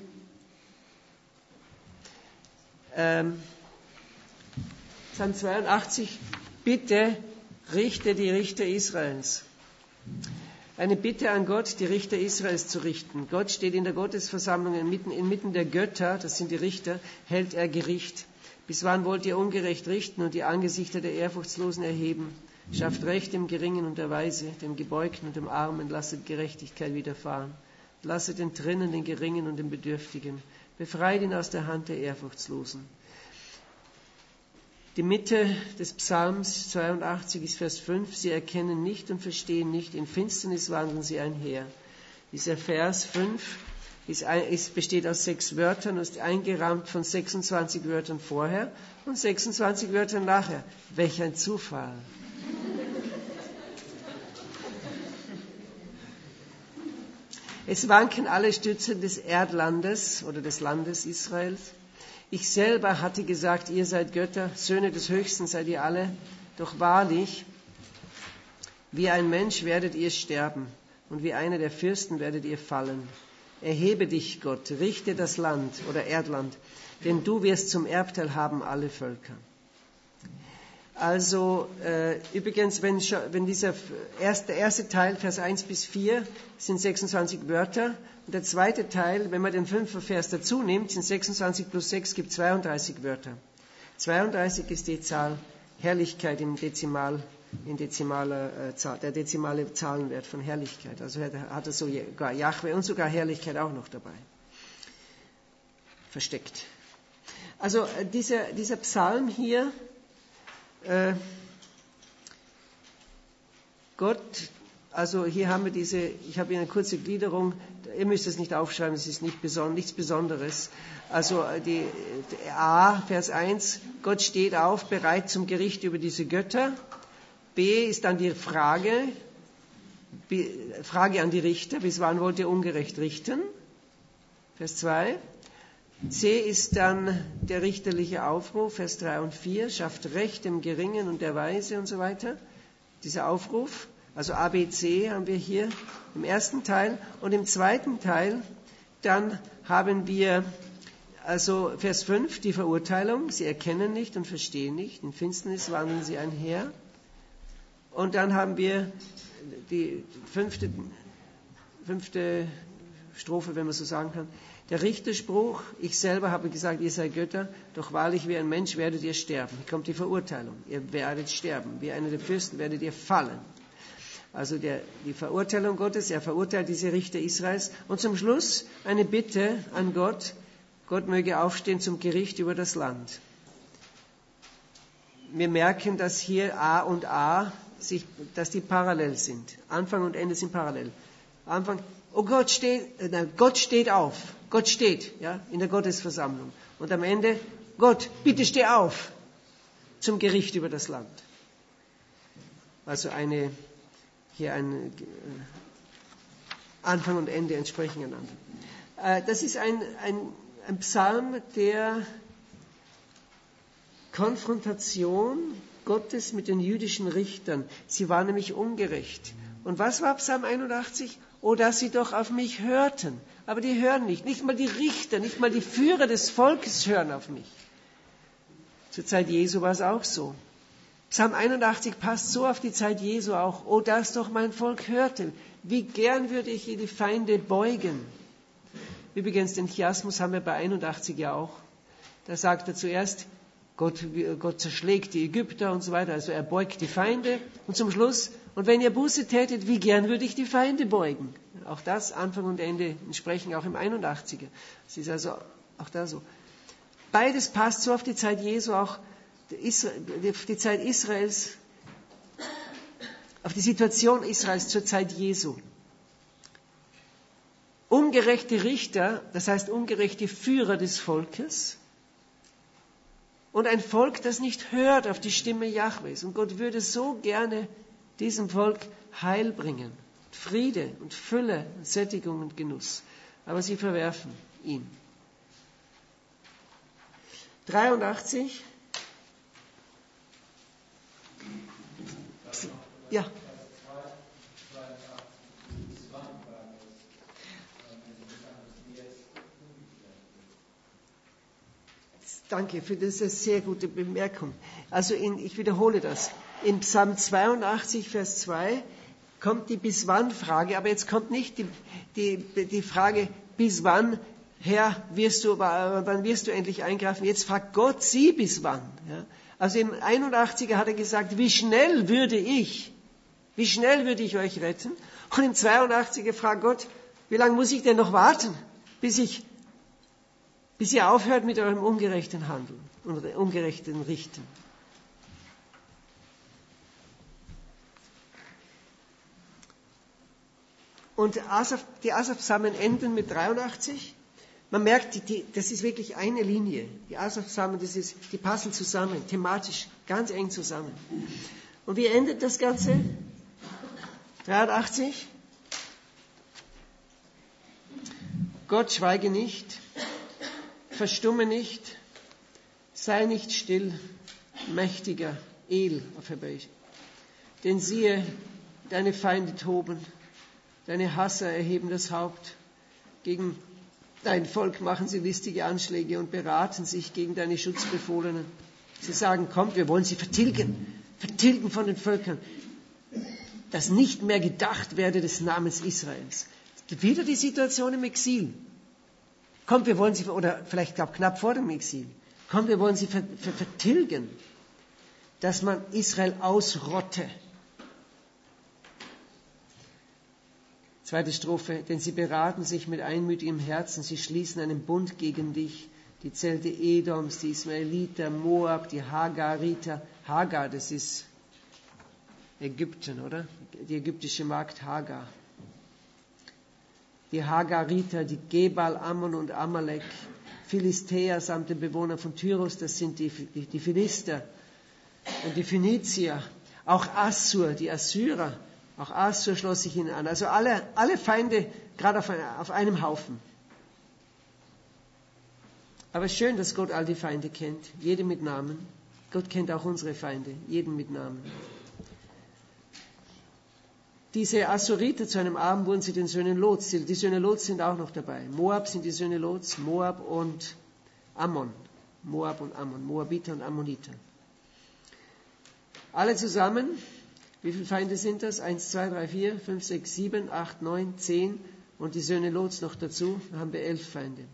Ähm, Psalm zweiundachtzig. Bitte richte die Richter Israels. Eine Bitte an Gott, die Richter Israels zu richten. Gott steht in der Gottesversammlung inmitten, inmitten der Götter, das sind die Richter, hält er Gericht. Bis wann wollt ihr ungerecht richten und die Angesichter der Ehrfurchtslosen erheben? Schafft Recht dem Geringen und der Weise, dem Gebeugten und dem Armen, lasset Gerechtigkeit widerfahren. Lasset den Trinnen, den Geringen und den Bedürftigen. Befreit ihn aus der Hand der Ehrfurchtslosen. Die Mitte des Psalms zweiundachtzig ist Vers fünf. Sie erkennen nicht und verstehen nicht, in Finsternis wandeln sie einher. Dieser Vers fünf ist, ist, besteht aus sechs Wörtern und ist eingerahmt von sechsundzwanzig Wörtern vorher und sechsundzwanzig Wörtern nachher. Welch ein Zufall! Es wanken alle Stützen des Erdlandes oder des Landes Israels. Ich selber hatte gesagt, ihr seid Götter, Söhne des Höchsten seid ihr alle. Doch wahrlich, wie ein Mensch werdet ihr sterben und wie einer der Fürsten werdet ihr fallen. Erhebe dich, Gott, richte das Land oder Erdland, denn du wirst zum Erbteil haben alle Völker. Also äh, übrigens, wenn, wenn dieser erste, der erste Teil, Vers eins bis vier, sind sechsundzwanzig Wörter. Und der zweite Teil, wenn man den fünften Vers dazu nimmt, sind sechsundzwanzig plus sechs, gibt zweiunddreißig Wörter. zweiunddreißig ist die Zahl Herrlichkeit im Dezimal, in dezimaler äh, Zahl, der dezimale Zahlenwert von Herrlichkeit. Also hat, hat er sogar Jahwe und sogar Herrlichkeit auch noch dabei. Versteckt. Also äh, dieser, dieser Psalm hier, äh, Gott, also hier haben wir diese, ich habe hier eine kurze Gliederung, ihr müsst es nicht aufschreiben, es ist nicht beson- nichts Besonderes. Also die, die A, Vers eins, Gott steht auf, bereit zum Gericht über diese Götter. B ist dann die Frage, B, Frage an die Richter, bis wann wollt ihr ungerecht richten? Vers zwei. C ist dann der richterliche Aufruf, Vers drei und vier, schafft Recht dem Geringen und der Weise und so weiter. Dieser Aufruf, also A, B, C haben wir hier im ersten Teil. Und im zweiten Teil, dann haben wir Also Vers fünf, die Verurteilung. Sie erkennen nicht und verstehen nicht. In Finsternis wandeln sie einher. Und dann haben wir die fünfte, fünfte Strophe, wenn man so sagen kann. Der Richterspruch, ich selber habe gesagt, ihr seid Götter, doch wahrlich wie ein Mensch werdet ihr sterben. Hier kommt die Verurteilung. Ihr werdet sterben. Wie einer der Fürsten werdet ihr fallen. Also der, die Verurteilung Gottes, er verurteilt diese Richter Israels. Und zum Schluss eine Bitte an Gott, Gott möge aufstehen zum Gericht über das Land. Wir merken, dass hier A und A, sich, dass die parallel sind. Anfang und Ende sind parallel. Anfang, oh Gott steht, äh, nein, Gott steht auf. Gott steht, ja, in der Gottesversammlung. Und am Ende, Gott, bitte steh auf zum Gericht über das Land. Also eine, hier ein äh, Anfang und Ende entsprechen einander. Äh, das ist ein, ein, ein Psalm der Konfrontation Gottes mit den jüdischen Richtern. Sie waren nämlich ungerecht. Und was war Psalm einundachtzig? Oh, dass sie doch auf mich hörten. Aber die hören nicht. Nicht mal die Richter, nicht mal die Führer des Volkes hören auf mich. Zur Zeit Jesu war es auch so. Psalm einundachtzig passt so auf die Zeit Jesu auch. Oh, dass doch mein Volk hörte. Wie gern würde ich die Feinde beugen. Übrigens, den Chiasmus haben wir bei einundachtzig ja auch. Da sagt er zuerst, Gott, Gott zerschlägt die Ägypter und so weiter. Also er beugt die Feinde. Und zum Schluss, und wenn ihr Buße tätet, wie gern würde ich die Feinde beugen. Auch das, Anfang und Ende, entsprechen auch im einundachtziger. Es ist also auch da so. Beides passt so auf die Zeit Jesu, auch auf die Zeit Israels, auf die Situation Israels zur Zeit Jesu. Ungerechte Richter, das heißt ungerechte Führer des Volkes, und ein Volk, das nicht hört auf die Stimme Jahwes. Und Gott würde so gerne diesem Volk Heil bringen, Friede und Fülle, Sättigung und Genuss. Aber sie verwerfen ihn. dreiundachtzig. Ja. Danke für diese sehr gute Bemerkung. Also in, ich wiederhole das. In Psalm zweiundachtzig, Vers zwei kommt die bis wann Frage, aber jetzt kommt nicht die, die, die Frage, bis wann, Herr, wirst du, wann wirst du endlich eingreifen? Jetzt fragt Gott sie bis wann. Ja? Also im einundachtziger hat er gesagt, wie schnell würde ich, wie schnell würde ich euch retten? Und im zweiundachtziger fragt Gott, wie lange muss ich denn noch warten, bis ich bis ihr aufhört mit eurem ungerechten Handeln und ungerechten Richten. Und Asaf, die Asaf-Psalmen enden mit dreiundachtzig. Man merkt, die, die, das ist wirklich eine Linie. Die Asaf-Psalmen, das ist, die passen zusammen, thematisch ganz eng zusammen. Und wie endet das Ganze? dreiundachtzig. Gott, schweige nicht. Verstumme nicht, sei nicht still, mächtiger El auf Hebräisch. Denn siehe, deine Feinde toben, deine Hasser erheben das Haupt, gegen dein Volk machen sie listige Anschläge und beraten sich gegen deine Schutzbefohlenen. Sie sagen, kommt, wir wollen sie vertilgen, vertilgen von den Völkern, dass nicht mehr gedacht werde des Namens Israels. Es gibt wieder die Situation im Exil. Kommt, wir wollen sie, oder vielleicht glaub, knapp vor dem Exil, kommt, wir wollen sie ver, ver, vertilgen, dass man Israel ausrotte. Zweite Strophe, denn sie beraten sich mit einmütigem Herzen, sie schließen einen Bund gegen dich, die Zelte Edoms, die Ismaeliter, Moab, die Hagariter. Hagar, das ist Ägypten, oder? Die ägyptische Magd Hagar. Die Hagariter, die Gebal, Ammon und Amalek, Philistäer samt den Bewohnern von Tyrus, das sind die, die, die Philister und die Phönizier, auch Assur, die Assyrer, auch Assur schloss sich ihnen an. Also alle, alle Feinde gerade auf, auf einem Haufen. Aber schön, dass Gott all die Feinde kennt, jede mit Namen. Gott kennt auch unsere Feinde, jeden mit Namen. Diese Assuriter, zu einem Abend wurden sie den Söhnen Lots. Die Söhne Lots sind auch noch dabei. Moab sind die Söhne Lots, Moab und Ammon, Moab und Ammon, Moabiter und Ammoniter. Alle zusammen, wie viele Feinde sind das? Eins, zwei, drei, vier, fünf, sechs, sieben, acht, neun, zehn und die Söhne Lots noch dazu, dann haben wir elf Feinde.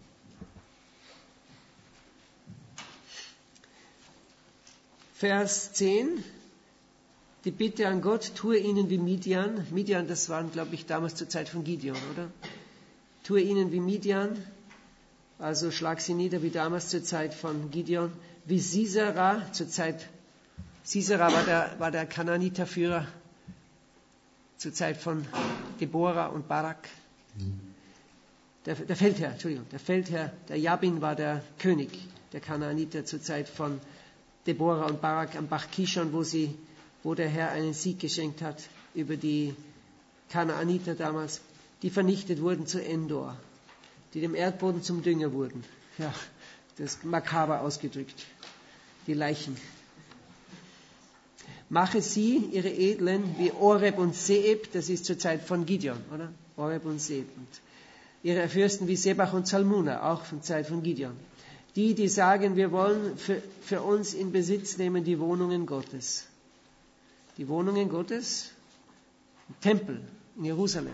Vers zehn, die Bitte an Gott, tue ihnen wie Midian. Midian, das waren, glaube ich, damals zur Zeit von Gideon, oder? Tue ihnen wie Midian, also schlag sie nieder wie damals zur Zeit von Gideon, wie Sisera, zur Zeit, Sisera war der, war der Kanaaniterführer zur Zeit von Deborah und Barak. Der, der Feldherr, Entschuldigung, der Feldherr, der Jabin war der König der Kanaaniter zur Zeit von Deborah und Barak am Bach Kishon, wo sie, wo der Herr einen Sieg geschenkt hat über die Kanaaniter damals, die vernichtet wurden zu Endor, die dem Erdboden zum Dünger wurden. Ja, das ist makaber ausgedrückt. Die Leichen. Mache sie, ihre Edlen, wie Oreb und Seeb, das ist zur Zeit von Gideon, oder? Oreb und Seeb. Und ihre Fürsten wie Sebach und Salmuna, auch von Zeit von Gideon. Die, die sagen, wir wollen für, für uns in Besitz nehmen die Wohnungen Gottes. Die Wohnungen Gottes, im Tempel in Jerusalem.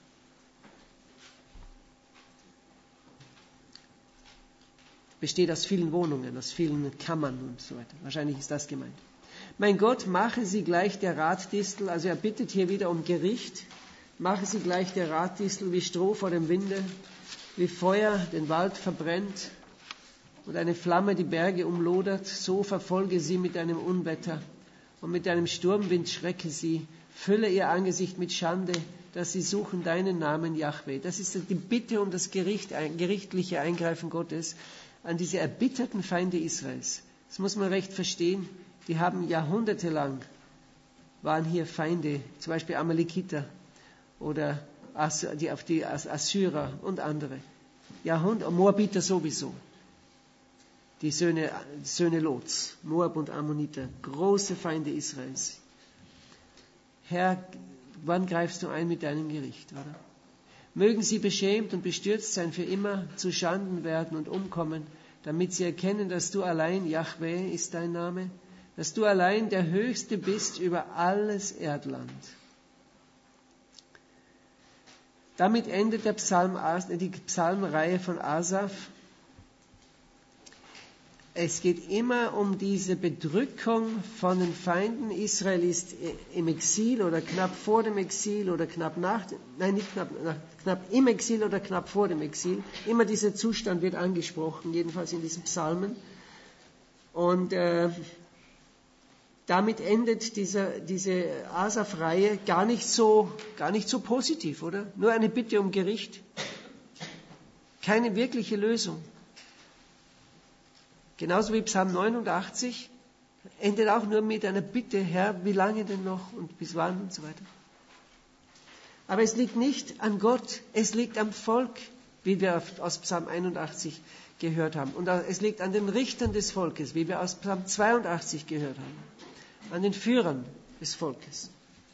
Besteht aus vielen Wohnungen, aus vielen Kammern und so weiter. Wahrscheinlich ist das gemeint. Mein Gott, mache sie gleich der Ratdistel, also er bittet hier wieder um Gericht, mache sie gleich der Ratdistel wie Stroh vor dem Winde, wie Feuer den Wald verbrennt und eine Flamme die Berge umlodert, so verfolge sie mit einem Unwetter und mit einem Sturmwind schrecke sie, fülle ihr Angesicht mit Schande, dass sie suchen deinen Namen, Jahwe. Das ist die Bitte um das Gericht, gerichtliche Eingreifen Gottes an diese erbitterten Feinde Israels. Das muss man recht verstehen. Die haben jahrhundertelang, waren hier Feinde, zum Beispiel Amalekiter oder As, die, auf die As, Assyrer und andere. Jahrhundert, Moabiter sowieso. Die Söhne, Söhne Lots, Moab und Ammoniter, große Feinde Israels. Herr, wann greifst du ein mit deinem Gericht, oder? Mögen sie beschämt und bestürzt sein, für immer zu Schanden werden und umkommen, damit sie erkennen, dass du allein, Jahwe ist dein Name, dass du allein der Höchste bist über alles Erdland. Damit endet der Psalm, die Psalmreihe von Asaf. Es geht immer um diese Bedrückung von den Feinden. Israel ist im Exil oder knapp vor dem Exil oder knapp nach, nein, nicht knapp, nach, knapp im Exil oder knapp vor dem Exil. Immer dieser Zustand wird angesprochen, jedenfalls in diesen Psalmen. Und äh, damit endet dieser, diese Asaf-Reihe gar nicht so, gar nicht so positiv, oder? Nur eine Bitte um Gericht. Keine wirkliche Lösung. Genauso wie Psalm neunundachtzig endet auch nur mit einer Bitte, Herr, wie lange denn noch und bis wann und so weiter. Aber es liegt nicht an Gott, es liegt am Volk, wie wir aus Psalm einundachtzig gehört haben. Und es liegt an den Richtern des Volkes, wie wir aus Psalm zweiundachtzig gehört haben. An den Führern des Volkes.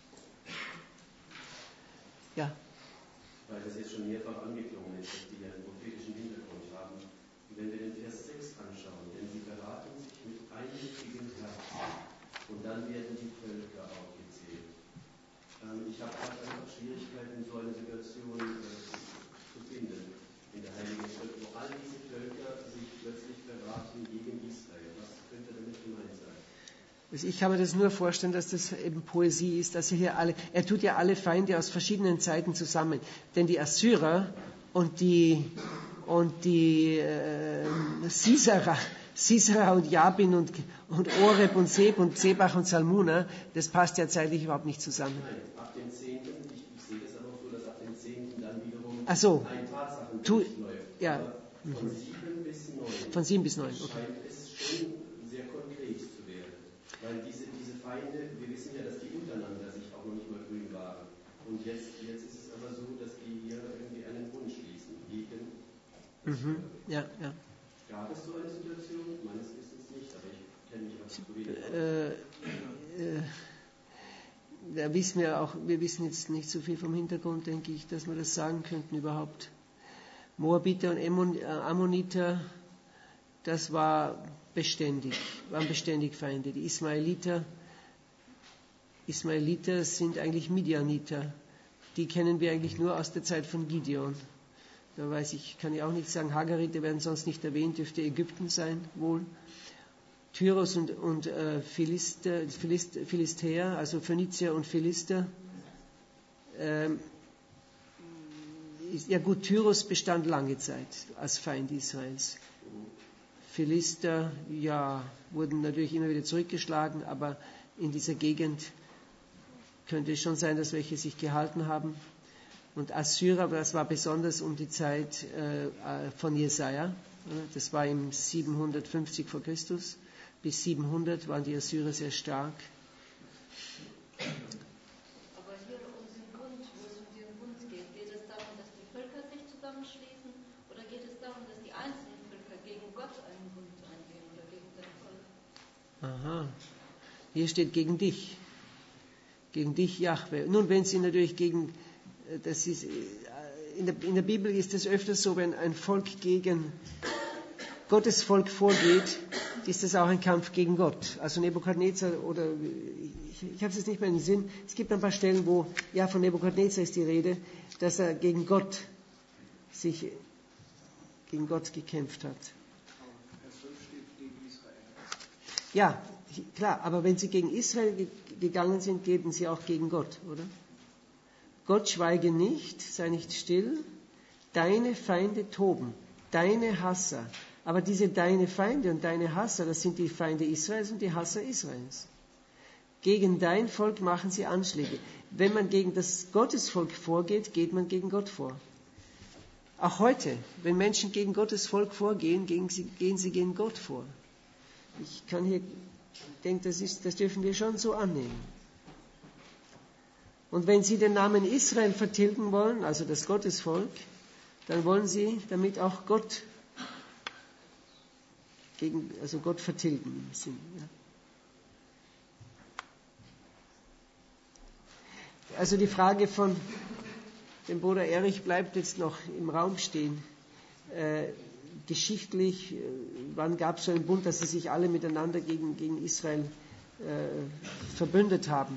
Ja. Weil das jetzt schon mehrfach angeklungen ist, dass die ja einen prophetischen Hintergrund haben. Und wenn wir den Vers sechs anschauen, denn sie beraten sich mit einmütigem Herzen und dann werden die Völker aufgezählt. Ähm, ich habe halt einfach Schwierigkeiten, so eine Situation äh, zu finden in der Heiligen Schrift, wo all diese Völker sich plötzlich beraten gegen Israel. Was könnte damit gemeint sein? Ich kann mir das nur vorstellen, dass das eben Poesie ist, dass er hier alle, er tut ja alle Feinde aus verschiedenen Zeiten zusammen. Denn die Assyrer und die, und die äh, Sisera, Sisera und Jabin und, und Oreb und Seb und Sebach und Salmuna, das passt ja zeitlich überhaupt nicht zusammen. Nein, ab dem zehnten, ich, ich sehe das aber auch so, dass ab dem zehnten dann wiederum Ach so. ein Tatsachenbericht Tu, läuft. ja. Aber von sieben bis neun. Von sieben bis neun, okay. Scheint es schon sehr konkret zu werden. Weil diese, diese Feinde, wir wissen ja, dass die untereinander sich auch noch nicht mal grün waren. Und jetzt, jetzt ist es aber so, dass die hier irgendwie einen Bund schließen gegen Mhm. Ja, ja. Gab es so eine Situation? Meines Wissens nicht, aber ich kenne mich auch zu wenig aus. Äh, äh, da wissen wir auch, wir wissen jetzt nicht so viel vom Hintergrund, denke ich, dass wir das sagen könnten überhaupt. Moabiter und Ammon, äh, Ammoniter, das war beständig, waren beständig Feinde. Die Ismaeliter, Ismaeliter sind eigentlich Midianiter. Die kennen wir eigentlich nur aus der Zeit von Gideon. Da weiß ich, kann ich auch nicht sagen, Hagariter werden sonst nicht erwähnt, dürfte Ägypten sein, wohl. Tyros und, und äh, Philister, Philist, Philistäer, also Phönizier und Philister. Ähm, ja gut, Tyros bestand lange Zeit als Feind Israels. Philister, ja, wurden natürlich immer wieder zurückgeschlagen, aber in dieser Gegend könnte es schon sein, dass welche sich gehalten haben. Und Assyrer, das war besonders um die Zeit äh, von Jesaja. Das war im siebenhundertfünfzig vor Christus. Bis siebenhundert waren die Assyrer sehr stark. Aber hier um den Bund, wo es um den Bund geht, geht es darum, dass die Völker sich zusammenschließen oder geht es darum, dass die einzelnen Völker gegen Gott einen Bund eingehen oder gegen sein Volk? Aha. Hier steht gegen dich. Gegen dich, Jahwe. Nun, wenn sie natürlich gegen, das ist, in der, in der Bibel ist es öfters so, wenn ein Volk gegen Gottes Volk vorgeht, ist das auch ein Kampf gegen Gott. Also Nebukadnezar oder, ich, ich habe es jetzt nicht mehr im Sinn, es gibt ein paar Stellen, wo, ja, von Nebukadnezar ist die Rede, dass er gegen Gott sich, gegen Gott gekämpft hat. Ja, klar, aber wenn sie gegen Israel gegangen sind, gehen sie auch gegen Gott, oder? Gott schweige nicht, sei nicht still, deine Feinde toben, deine Hasser. Aber diese deine Feinde und deine Hasser, das sind die Feinde Israels und die Hasser Israels. Gegen dein Volk machen sie Anschläge. Wenn man gegen das Gottesvolk vorgeht, geht man gegen Gott vor. Auch heute, wenn Menschen gegen Gottes Volk vorgehen, gehen sie, gehen sie gegen Gott vor. Ich kann hier, denke, das ist, das dürfen wir schon so annehmen. Und wenn sie den Namen Israel vertilgen wollen, also das Gottesvolk, dann wollen sie damit auch Gott gegen, also Gott vertilgen im Sinn. Ja. Also die Frage von dem Bruder Erich bleibt jetzt noch im Raum stehen. Äh, geschichtlich, äh, wann gab es so einen Bund, dass sie sich alle miteinander gegen, gegen Israel äh, verbündet haben?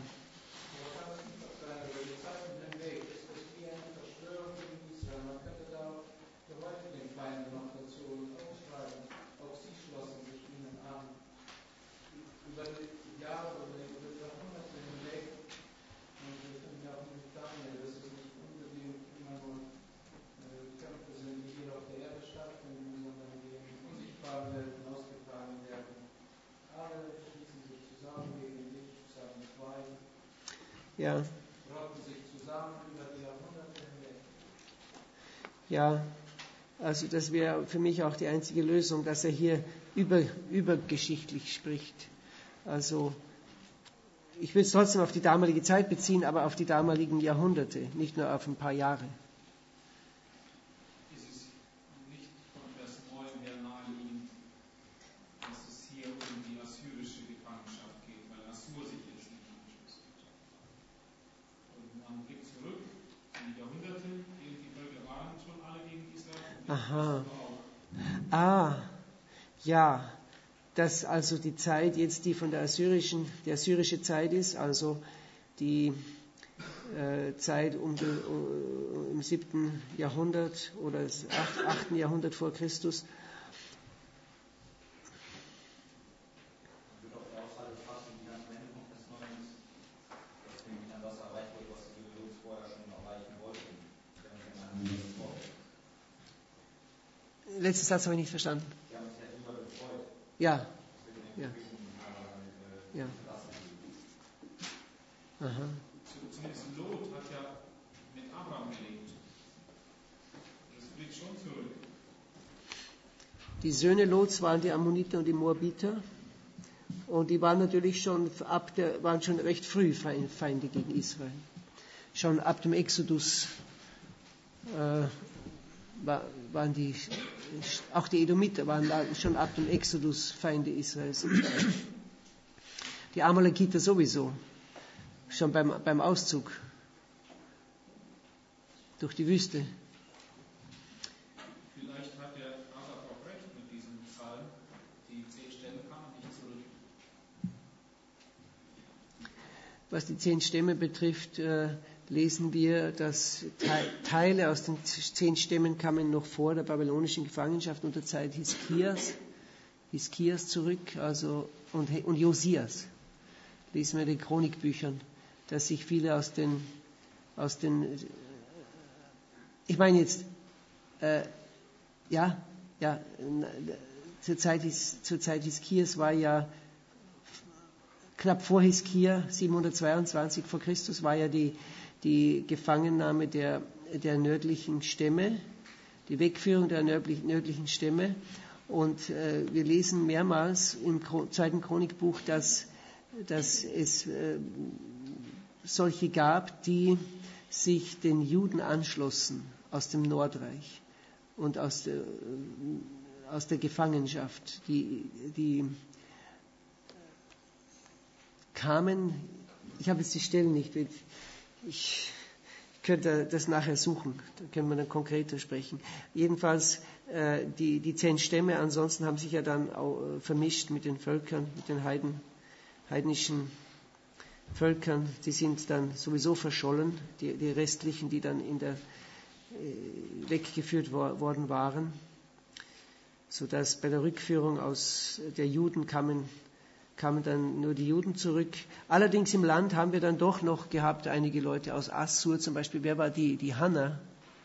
Ja. Ja, also das wäre für mich auch die einzige Lösung, dass er hier über, übergeschichtlich spricht. Also ich will es trotzdem auf die damalige Zeit beziehen, aber auf die damaligen Jahrhunderte, nicht nur auf ein paar Jahre. Ist es nicht von Vers neun her naheliegend, dass es hier um die assyrische Gefangenschaft geht, weil Assur sich jetzt nicht anschließt? Und man blickt zurück in die Jahrhunderte, die Völker waren schon alle gegen Israel. Aha. Ah, ja. Dass also die Zeit jetzt die von der assyrischen, die assyrische Zeit ist, also die äh, Zeit um die, uh, im siebten Jahrhundert oder acht, achten Jahrhundert vor Christus. Ich würde auch die Aussage fassen, die ganz am Ende von Vers neun ist, dass nämlich dann das erreicht wird, was die Jungs vorher schon erreichen wollten. Letzten Satz habe ich nicht verstanden. Sie haben sich ja darüber gefreut. Ja. Ja. Ja. Aha. Zumindest Lot hat ja mit Abraham gelebt. Das blickt schon zurück. Die Söhne Lots waren die Ammoniter und die Moabiter. Und die waren natürlich schon ab der, waren schon recht früh Feinde gegen Israel. Schon ab dem Exodus äh, war, waren die, auch die Edomiter waren schon ab dem Exodus Feinde Israels. Die Amalekiter sowieso, schon beim, beim Auszug durch die Wüste. Vielleicht hat der Asaf auch recht mit diesem Psalm, was die zehn Stämme betrifft, äh, lesen wir, dass Teile aus den zehn Stämmen kamen noch vor der babylonischen Gefangenschaft unter Zeit Hiskias, Hiskias zurück, also und, und Josias. Lesen wir in den Chronikbüchern, dass sich viele aus den, aus den, ich meine jetzt, äh, ja, ja, zur Zeit, zur Zeit Hiskias war ja knapp vor Hiskia, siebenhundertzweiundzwanzig vor Christus, war ja die die Gefangennahme der, der nördlichen Stämme, die Wegführung der nördlichen, nördlichen Stämme. Und äh, wir lesen mehrmals im zweiten Chronikbuch, dass, dass es äh, solche gab, die sich den Juden anschlossen aus dem Nordreich und aus der, äh, aus der Gefangenschaft. Die, die kamen, ich habe jetzt die Stellen nicht, ich könnte das nachher suchen, da können wir dann konkreter sprechen. Jedenfalls äh, die, die zehn Stämme, ansonsten haben sich ja dann auch, äh, vermischt mit den Völkern, mit den Heiden, heidnischen Völkern, die sind dann sowieso verschollen, die, die restlichen, die dann in der, äh, weggeführt wo, worden waren, sodass bei der Rückführung aus der Juden kamen kamen dann nur die Juden zurück. Allerdings im Land haben wir dann doch noch gehabt, einige Leute aus Assur, zum Beispiel, wer war die, die Hanna?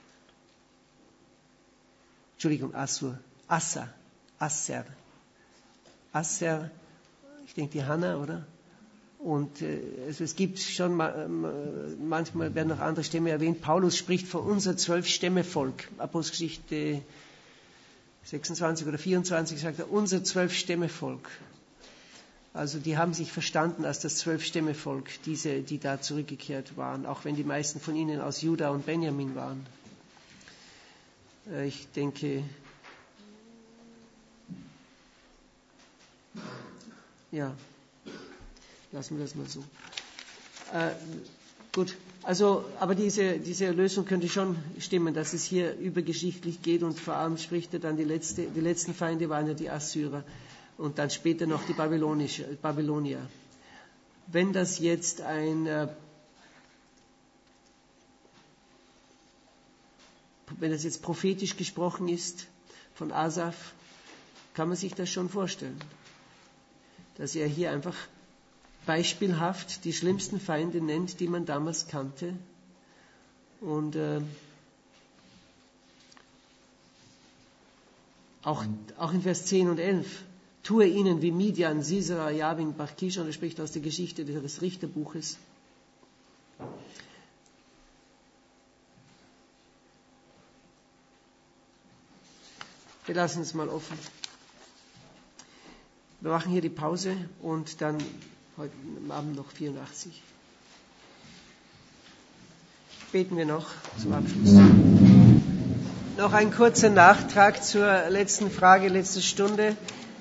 Entschuldigung, Assur, Assa, Asser, Asser, ich denke die Hanna, oder? Und äh, also es gibt schon, ma, manchmal werden noch andere Stämme erwähnt. Paulus spricht von unser Zwölf-Stämme-Volk, Apostelgeschichte sechsundzwanzig oder vierundzwanzig sagt er, unser Zwölf-Stämme-Volk. Also die haben sich verstanden als das Zwölf-Stämme-Volk, diese, die da zurückgekehrt waren, auch wenn die meisten von ihnen aus Juda und Benjamin waren. Ich denke, ja, lassen wir das mal so. Äh, gut, also, aber diese, diese Erlösung könnte schon stimmen, dass es hier übergeschichtlich geht und vor allem spricht er dann, die, letzte, die letzten Feinde waren ja die Assyrer. Und dann später noch die Babylonische, Babylonier. Wenn das jetzt ein, äh, wenn das jetzt prophetisch gesprochen ist von Asaf, kann man sich das schon vorstellen, dass er hier einfach beispielhaft die schlimmsten Feinde nennt, die man damals kannte. Und äh, auch, auch in Vers zehn und elf. Tue ihnen wie Midian, Sisera, Jabin, Bachkisch, und er spricht aus der Geschichte des Richterbuches. Wir lassen es mal offen. Wir machen hier die Pause und dann heute Abend noch vierundachtzig. Beten wir noch zum Abschluss. Noch ein kurzer Nachtrag zur letzten Frage, letzte Stunde.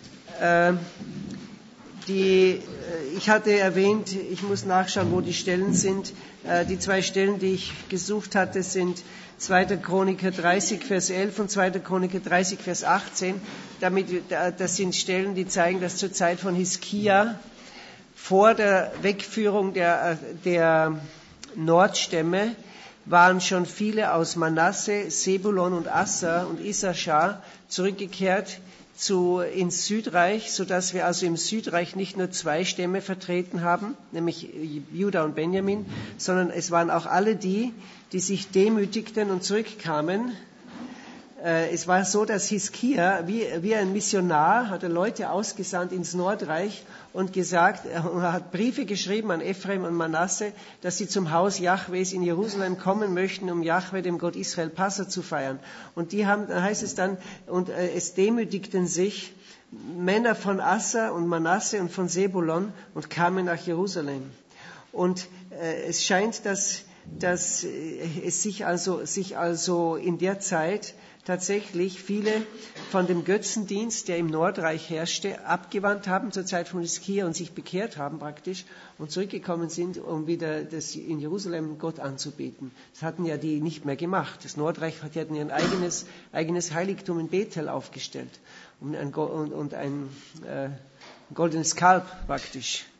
Die, ich hatte erwähnt, ich muss nachschauen, wo die Stellen sind. Die zwei Stellen, die ich gesucht hatte, sind zweiter Chroniker dreißig, Vers elf und zweiter Chroniker dreißig, Vers achtzehn. Damit, das sind Stellen, die zeigen, dass zur Zeit von Hiskia vor der Wegführung der, der Nordstämme waren schon viele aus Manasse, Sebulon und Asser und Issachar zurückgekehrt zu, ins Südreich, sodass wir also im Südreich nicht nur zwei Stämme vertreten haben, nämlich Juda und Benjamin, sondern es waren auch alle die, die sich demütigten und zurückkamen. Es war so, dass Hiskia, wie, wie ein Missionar, hat er Leute ausgesandt ins Nordreich und gesagt, er hat Briefe geschrieben an Ephraim und Manasse, dass sie zum Haus Jahwes in Jerusalem kommen möchten, um Jahwe, dem Gott Israel, Passa zu feiern. Und die haben, da heißt es dann, und äh, es demütigten sich Männer von Asser und Manasse und von Sebulon und kamen nach Jerusalem. Und äh, es scheint, dass, dass es sich also, sich also in der Zeit tatsächlich viele von dem Götzendienst, der im Nordreich herrschte, abgewandt haben zur Zeit von Hiskia und sich bekehrt haben praktisch und zurückgekommen sind, um wieder das in Jerusalem Gott anzubeten. Das hatten ja die nicht mehr gemacht. Das Nordreich hat ja ein eigenes, eigenes Heiligtum in Bethel aufgestellt und ein, und, und ein äh, goldenes Kalb praktisch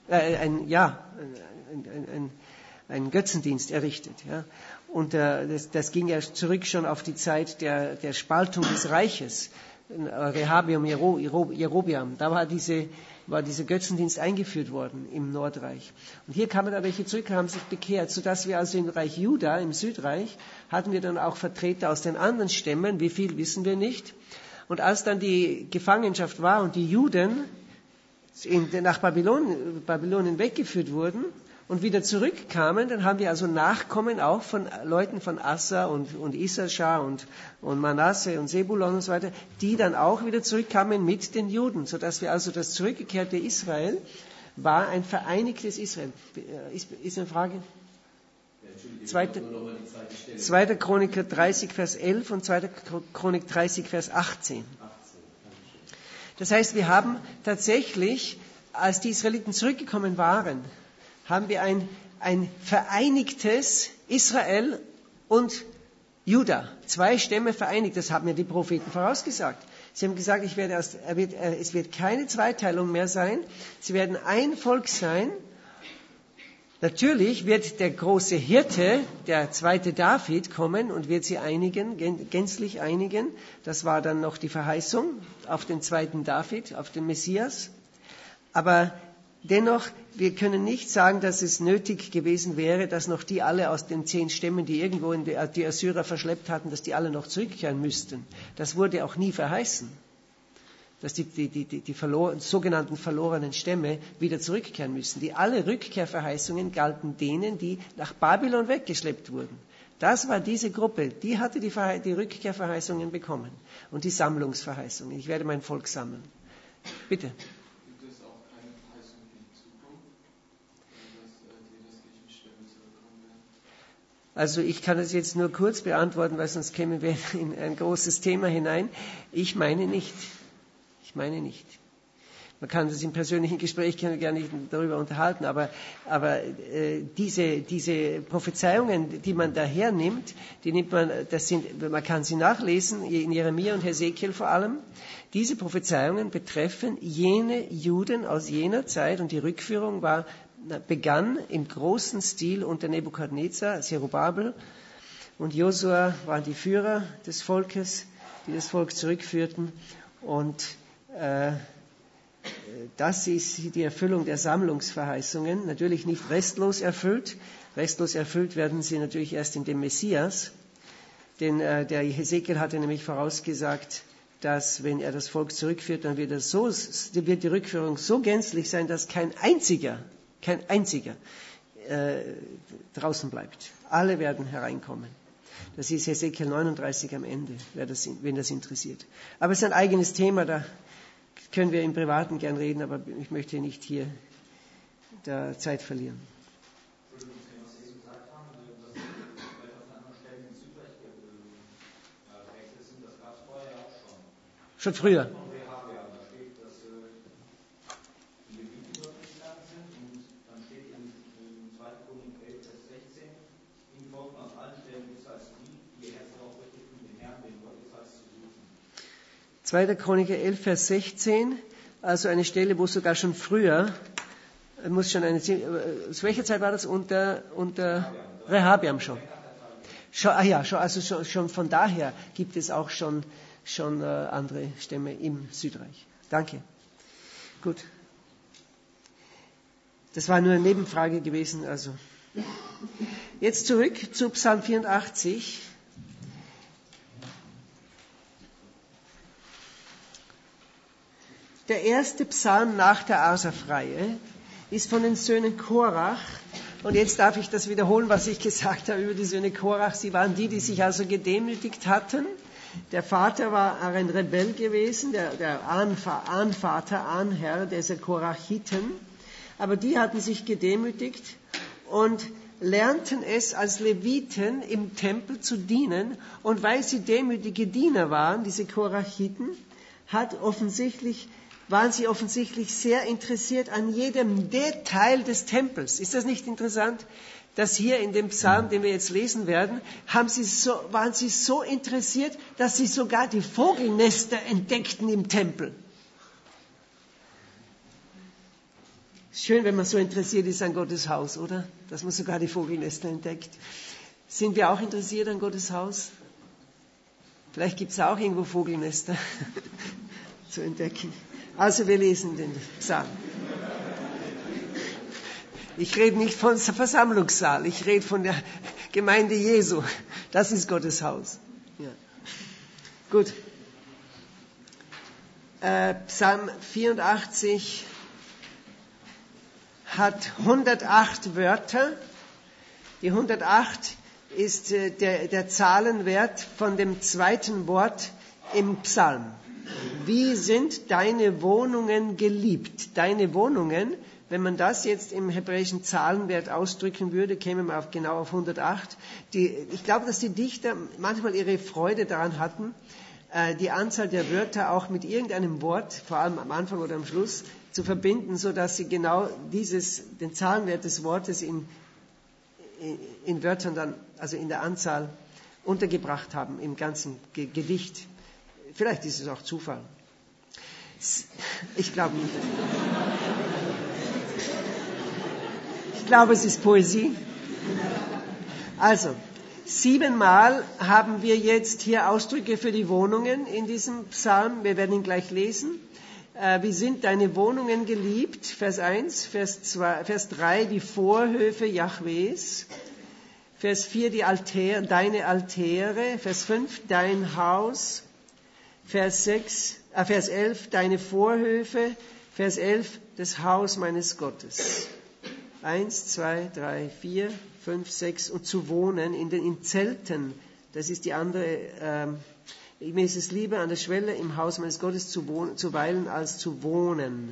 äh, ein, ja, ein, ein, ein, ein Götzendienst errichtet. Ja. Und äh, das, das ging ja zurück schon auf die Zeit der, der Spaltung des Reiches. Rehabeam, Jerobeam, da war, diese, war dieser Götzendienst eingeführt worden im Nordreich. Und hier kamen da welche zurück, haben sich bekehrt, sodass wir also im Reich Juda, im Südreich, hatten wir dann auch Vertreter aus den anderen Stämmen, wie viel wissen wir nicht. Und als dann die Gefangenschaft war und die Juden in, nach Babylon, Babylonien weggeführt wurden und wieder zurückkamen, dann haben wir also Nachkommen auch von Leuten von Assa und, und Issachar und, und Manasse und Sebulon und so weiter, die dann auch wieder zurückkamen mit den Juden, sodass wir also das zurückgekehrte Israel war ein vereinigtes Israel. Ist, ist eine Frage? Zweite, zweiter Chroniker dreißig, Vers elf und zweiter Chronik dreißig, Vers achtzehn. Das heißt, wir haben tatsächlich, als die Israeliten zurückgekommen waren, haben wir ein, ein vereinigtes Israel und Juda. Zwei Stämme vereinigt, das haben ja die Propheten vorausgesagt. Sie haben gesagt, ich werde aus, er wird, er, es wird keine Zweiteilung mehr sein. Sie werden ein Volk sein. Natürlich wird der große Hirte, der zweite David, kommen und wird sie einigen, gänzlich einigen. Das war dann noch die Verheißung auf den zweiten David, auf den Messias. Aber dennoch, wir können nicht sagen, dass es nötig gewesen wäre, dass noch die alle aus den zehn Stämmen, die irgendwo in die, die Assyrer verschleppt hatten, dass die alle noch zurückkehren müssten. Das wurde auch nie verheißen, dass die, die, die, die, die verlor, sogenannten verlorenen Stämme wieder zurückkehren müssen. Die alle Rückkehrverheißungen galten denen, die nach Babylon weggeschleppt wurden. Das war diese Gruppe, die hatte die, Verhe- die Rückkehrverheißungen bekommen und die Sammlungsverheißungen. Ich werde mein Volk sammeln. Bitte. Also ich kann das jetzt nur kurz beantworten, weil sonst kämen wir in ein großes Thema hinein. Ich meine nicht. Ich meine nicht. Man kann das im persönlichen Gespräch gerne darüber unterhalten, aber, aber äh, diese, diese Prophezeiungen, die man da hernimmt, die nimmt man, das sind, man kann sie nachlesen, in Jeremia und Hesekiel vor allem. Diese Prophezeiungen betreffen jene Juden aus jener Zeit und die Rückführung war begann im großen Stil unter Nebukadnezar, Zerubabel und Josua waren die Führer des Volkes, die das Volk zurückführten. Und äh, das ist die Erfüllung der Sammlungsverheißungen. Natürlich nicht restlos erfüllt. Restlos erfüllt werden sie natürlich erst in dem Messias. Denn äh, der Hesekiel hatte nämlich vorausgesagt, dass wenn er das Volk zurückführt, dann wird, das so, wird die Rückführung so gänzlich sein, dass kein einziger Kein einziger äh, draußen bleibt. Alle werden hereinkommen. Das ist Hesekiel neununddreißig am Ende, wer das, wen das interessiert. Aber es ist ein eigenes Thema, da können wir im Privaten gern reden, aber ich möchte nicht hier da Zeit verlieren. Was Sie eben gesagt haben, dass die vielleicht auf anderen Stellen in Südreich gewechselt sind, das gab es vorher ja auch schon. Schon früher. zweiter Chroniker elf, Vers sechzehn, also eine Stelle, wo sogar schon früher, muss schon eine, zu welcher Zeit war das? Unter, unter Rehabeam schon. schon ah ja, schon, also schon, schon von daher gibt es auch schon, schon äh, andere Stämme im Südreich. Danke. Gut. Das war nur eine Nebenfrage gewesen, also. Jetzt zurück zu Psalm vierundachtzig. Der erste Psalm nach der Asaf-Reihe ist von den Söhnen Korach. Und jetzt darf ich das wiederholen, was ich gesagt habe über die Söhne Korach. Sie waren die, die sich also gedemütigt hatten. Der Vater war ein Rebell gewesen, der, der Ahnvater, Ahnherr dieser Korachiten. Aber die hatten sich gedemütigt und lernten es als Leviten im Tempel zu dienen. Und weil sie demütige Diener waren, diese Korachiten, hat offensichtlich waren sie offensichtlich sehr interessiert an jedem Detail des Tempels. Ist das nicht interessant, dass hier in dem Psalm, den wir jetzt lesen werden, haben sie so, waren sie so interessiert, dass sie sogar die Vogelnester entdeckten im Tempel. Schön, wenn man so interessiert ist an Gottes Haus, oder? Dass man sogar die Vogelnester entdeckt. Sind wir auch interessiert an Gottes Haus? Vielleicht gibt es auch irgendwo Vogelnester zu entdecken. Also wir lesen den Psalm. Ich rede nicht von Versammlungssaal, ich rede von der Gemeinde Jesu. Das ist Gottes Haus. Ja. Gut. Äh, Psalm vierundachtzig hat hundertacht Wörter. Die hundertacht ist äh, der, der Zahlenwert von dem zweiten Wort im Psalm. Wie sind deine Wohnungen geliebt? Deine Wohnungen, wenn man das jetzt im hebräischen Zahlenwert ausdrücken würde, käme man auf, genau auf hundertacht. Die, ich glaube, dass die Dichter manchmal ihre Freude daran hatten, äh, die Anzahl der Wörter auch mit irgendeinem Wort, vor allem am Anfang oder am Schluss, zu verbinden, so dass sie genau dieses, den Zahlenwert des Wortes in, in, in Wörtern dann, also in der Anzahl, untergebracht haben im ganzen Ge- Gedicht. Vielleicht ist es auch Zufall. Ich glaube nicht. Ich glaube, es ist Poesie. Also, siebenmal haben wir jetzt hier Ausdrücke für die Wohnungen in diesem Psalm. Wir werden ihn gleich lesen. Äh, wie sind deine Wohnungen geliebt? Vers eins, Vers zwei, Vers drei, die Vorhöfe Jahwes. Vers vier, die Altäre, deine Altäre. Vers fünf, dein Haus. Vers sechs, äh, Vers elf, deine Vorhöfe. Vers elf, das Haus meines Gottes. Eins, zwei, drei, vier, fünf, sechs und zu wohnen in den in Zelten. Das ist die andere. Ähm, mir ist es lieber, an der Schwelle im Haus meines Gottes zu, wohnen, zu weilen, als zu wohnen.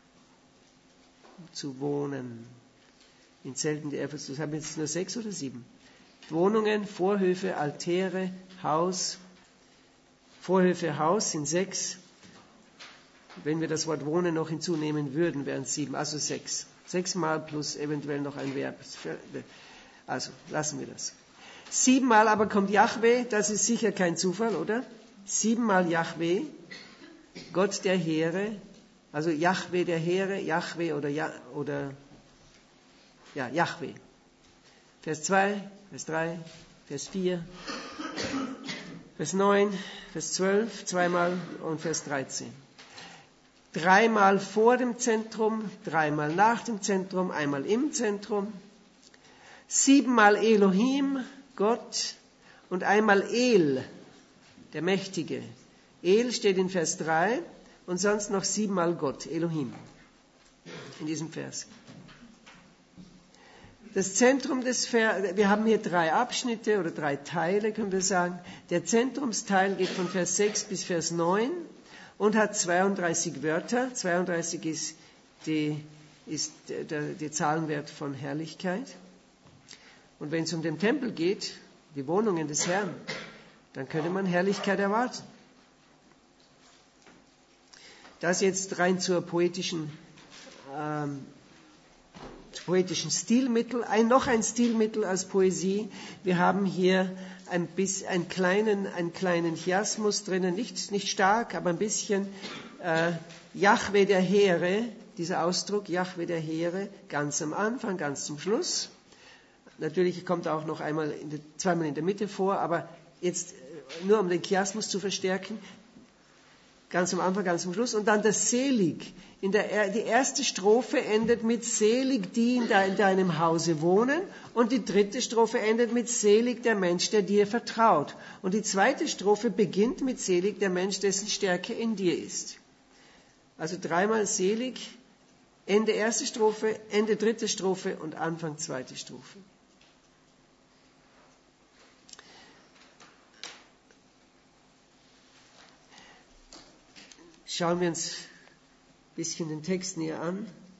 Zu wohnen. In Zelten die Erfurt. Das haben wir jetzt nur sechs oder sieben. Wohnungen, Vorhöfe, Altäre, Haus. Vorhöfe, Haus sind sechs. Wenn wir das Wort wohnen noch hinzunehmen würden, wären es sieben. Also sechs. Sechsmal plus eventuell noch ein Verb. Also, lassen wir das. Siebenmal aber kommt Jahwe, das ist sicher kein Zufall, oder? Siebenmal Jahwe, Gott der Heere, also Jahwe der Heere, Jahwe oder, ja, oder ja, Jahwe. Vers zwei, Vers drei, Vers vier, Vers neun, Vers zwölf, zweimal und Vers dreizehn. Dreimal vor dem Zentrum, dreimal nach dem Zentrum, einmal im Zentrum. Siebenmal Elohim, Gott, und einmal El, der Mächtige. El steht in Vers drei und sonst noch siebenmal Gott, Elohim, in diesem Vers. Das Zentrum des Vers, wir haben hier drei Abschnitte oder drei Teile, können wir sagen. Der Zentrumsteil geht von Vers sechs bis Vers neun. Und hat zweiunddreißig Wörter. zweiunddreißig ist, die, ist der, der Zahlenwert von Herrlichkeit. Und wenn es um den Tempel geht, die Wohnungen des Herrn, dann könnte man Herrlichkeit erwarten. Das jetzt rein zur poetischen, ähm, poetischen Stilmittel. Ein, noch ein Stilmittel als Poesie. Wir haben hier ein bisschen, einen kleinen, einen kleinen Chiasmus drinnen, nicht, nicht stark, aber ein bisschen. Äh, Jahwe der Heere, dieser Ausdruck, Jahwe der Heere, ganz am Anfang, ganz zum Schluss. Natürlich kommt er auch noch einmal, in der, zweimal in der Mitte vor, aber jetzt nur um den Chiasmus zu verstärken, ganz am Anfang, ganz zum Schluss. Und dann das Selig. In der, die erste Strophe endet mit Selig, die in, de, in deinem Hause wohnen. Und die dritte Strophe endet mit Selig, der Mensch, der dir vertraut. Und die zweite Strophe beginnt mit Selig, der Mensch, dessen Stärke in dir ist. Also dreimal Selig, Ende erste Strophe, Ende dritte Strophe und Anfang zweite Strophe. Schauen wir uns ein bisschen den Text näher an.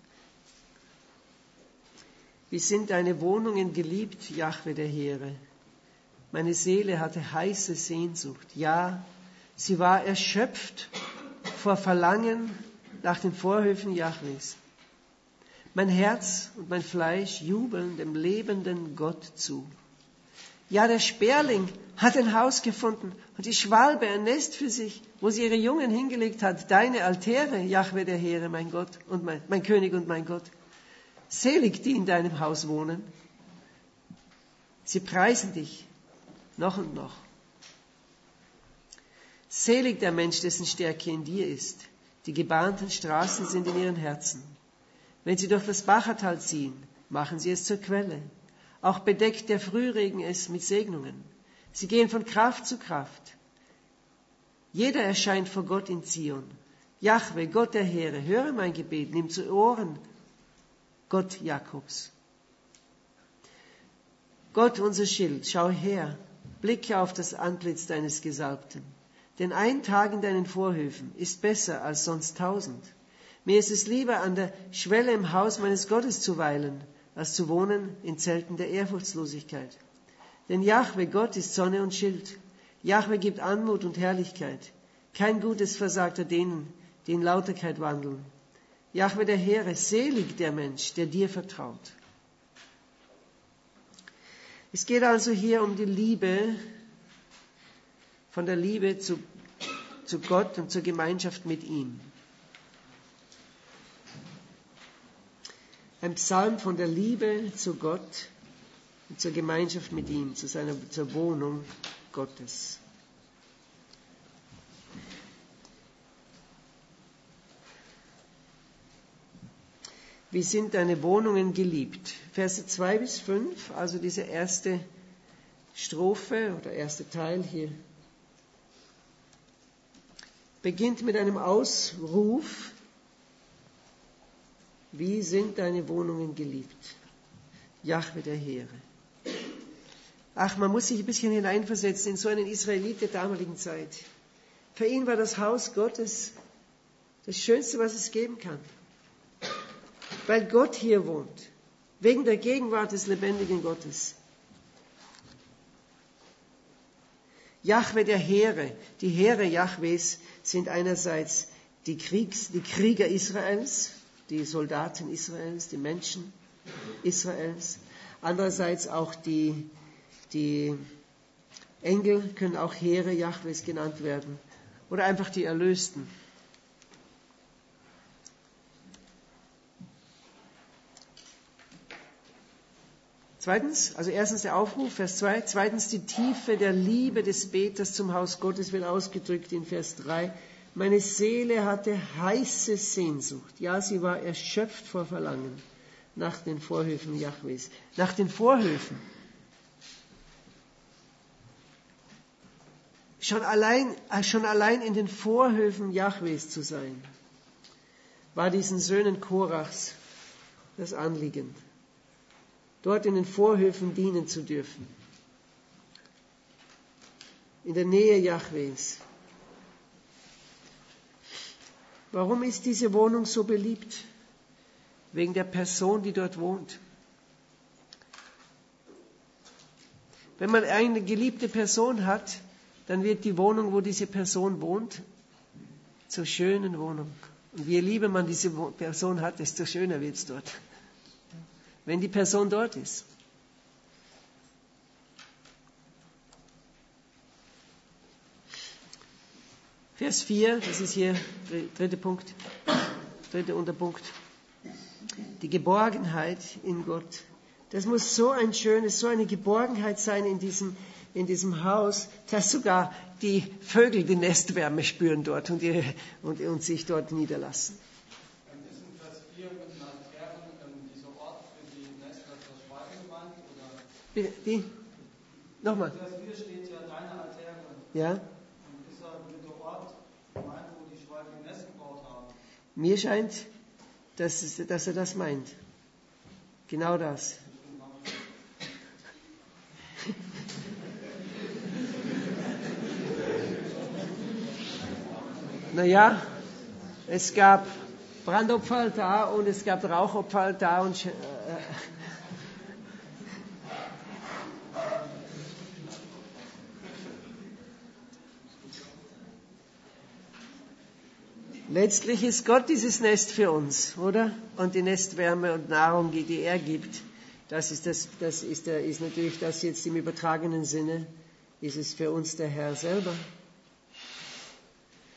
Wie sind deine Wohnungen geliebt, Jahwe der Heere? Meine Seele hatte heiße Sehnsucht. Ja, sie war erschöpft vor Verlangen nach den Vorhöfen Jahwes. Mein Herz und mein Fleisch jubeln dem lebenden Gott zu. Ja, der Sperling hat ein Haus gefunden und die Schwalbe ein Nest für sich, wo sie ihre Jungen hingelegt hat. Deine Altäre, Jahwe der Heere, mein Gott und mein, mein König und mein Gott. Selig, die in deinem Haus wohnen. Sie preisen dich noch und noch. Selig der Mensch, dessen Stärke in dir ist. Die gebahnten Straßen sind in ihren Herzen. Wenn sie durch das Bachertal ziehen, machen sie es zur Quelle. Auch bedeckt der Frühregen es mit Segnungen. Sie gehen von Kraft zu Kraft. Jeder erscheint vor Gott in Zion. Jahwe, Gott der Heere, höre mein Gebet, nimm zu Ohren, Gott Jakobs. Gott, unser Schild, schau her, blicke auf das Antlitz deines Gesalbten. Denn ein Tag in deinen Vorhöfen ist besser als sonst tausend. Mir ist es lieber, an der Schwelle im Haus meines Gottes zu weilen, als zu wohnen in Zelten der Ehrfurchtslosigkeit. Denn Jahwe, Gott, ist Sonne und Schild. Jahwe gibt Anmut und Herrlichkeit. Kein Gutes versagt er denen, die in Lauterkeit wandeln. Jahwe der Heere, selig der Mensch, der dir vertraut. Es geht also hier um die Liebe, von der Liebe zu, zu Gott und zur Gemeinschaft mit ihm. Ein Psalm von der Liebe zu Gott und zur Gemeinschaft mit ihm, zu seiner, zur Wohnung Gottes. Wie sind deine Wohnungen geliebt? Verse zwei bis fünf, also diese erste Strophe oder erste Teil hier, beginnt mit einem Ausruf. Wie sind deine Wohnungen geliebt? Jahwe der Heere. Ach, man muss sich ein bisschen hineinversetzen in so einen Israelit der damaligen Zeit. Für ihn war das Haus Gottes das Schönste, was es geben kann. Weil Gott hier wohnt. Wegen der Gegenwart des lebendigen Gottes. Jahwe der Heere. Die Heere Jahwes sind einerseits die, Kriegs-, die Krieger Israels, die Soldaten Israels, die Menschen Israels. Andererseits auch die, die Engel können auch Heere Jahwes genannt werden. Oder einfach die Erlösten. Zweitens, also erstens der Aufruf, Vers zwei. Zweitens, die Tiefe der Liebe des Beters zum Haus Gottes wird ausgedrückt in Vers drei. Meine Seele hatte heiße Sehnsucht. Ja, sie war erschöpft vor Verlangen nach den Vorhöfen Jahwes. Nach den Vorhöfen. Schon allein, schon allein in den Vorhöfen Jahwes zu sein, war diesen Söhnen Korachs das Anliegen. Dort in den Vorhöfen dienen zu dürfen. In der Nähe Jahwes. Warum ist diese Wohnung so beliebt? Wegen der Person, die dort wohnt. Wenn man eine geliebte Person hat, dann wird die Wohnung, wo diese Person wohnt, zur schönen Wohnung. Und je lieber man diese Person hat, desto schöner wird es dort. Wenn die Person dort ist. Vers vier, das ist hier der dritte Punkt, dritte Unterpunkt. Die Geborgenheit in Gott. Das muss so ein schönes, so eine Geborgenheit sein in diesem, in diesem Haus, dass sogar die Vögel die Nestwärme spüren dort und, die, und, und sich dort niederlassen. Die? Nochmal. In Vers vier steht ja deine Altäre. Ja. Und ist da der Ort gemeint, wo die Schweine ein Nest gebaut haben? Mir scheint, dass, es, dass er das meint. Genau das. Naja, es gab Brandopfer da und es gab Rauchopfer da und äh, letztlich ist Gott dieses Nest für uns, oder? Und die Nestwärme und Nahrung, die er gibt, das ist, das, das ist, der, ist natürlich das jetzt im übertragenen Sinne, ist es für uns der Herr selber.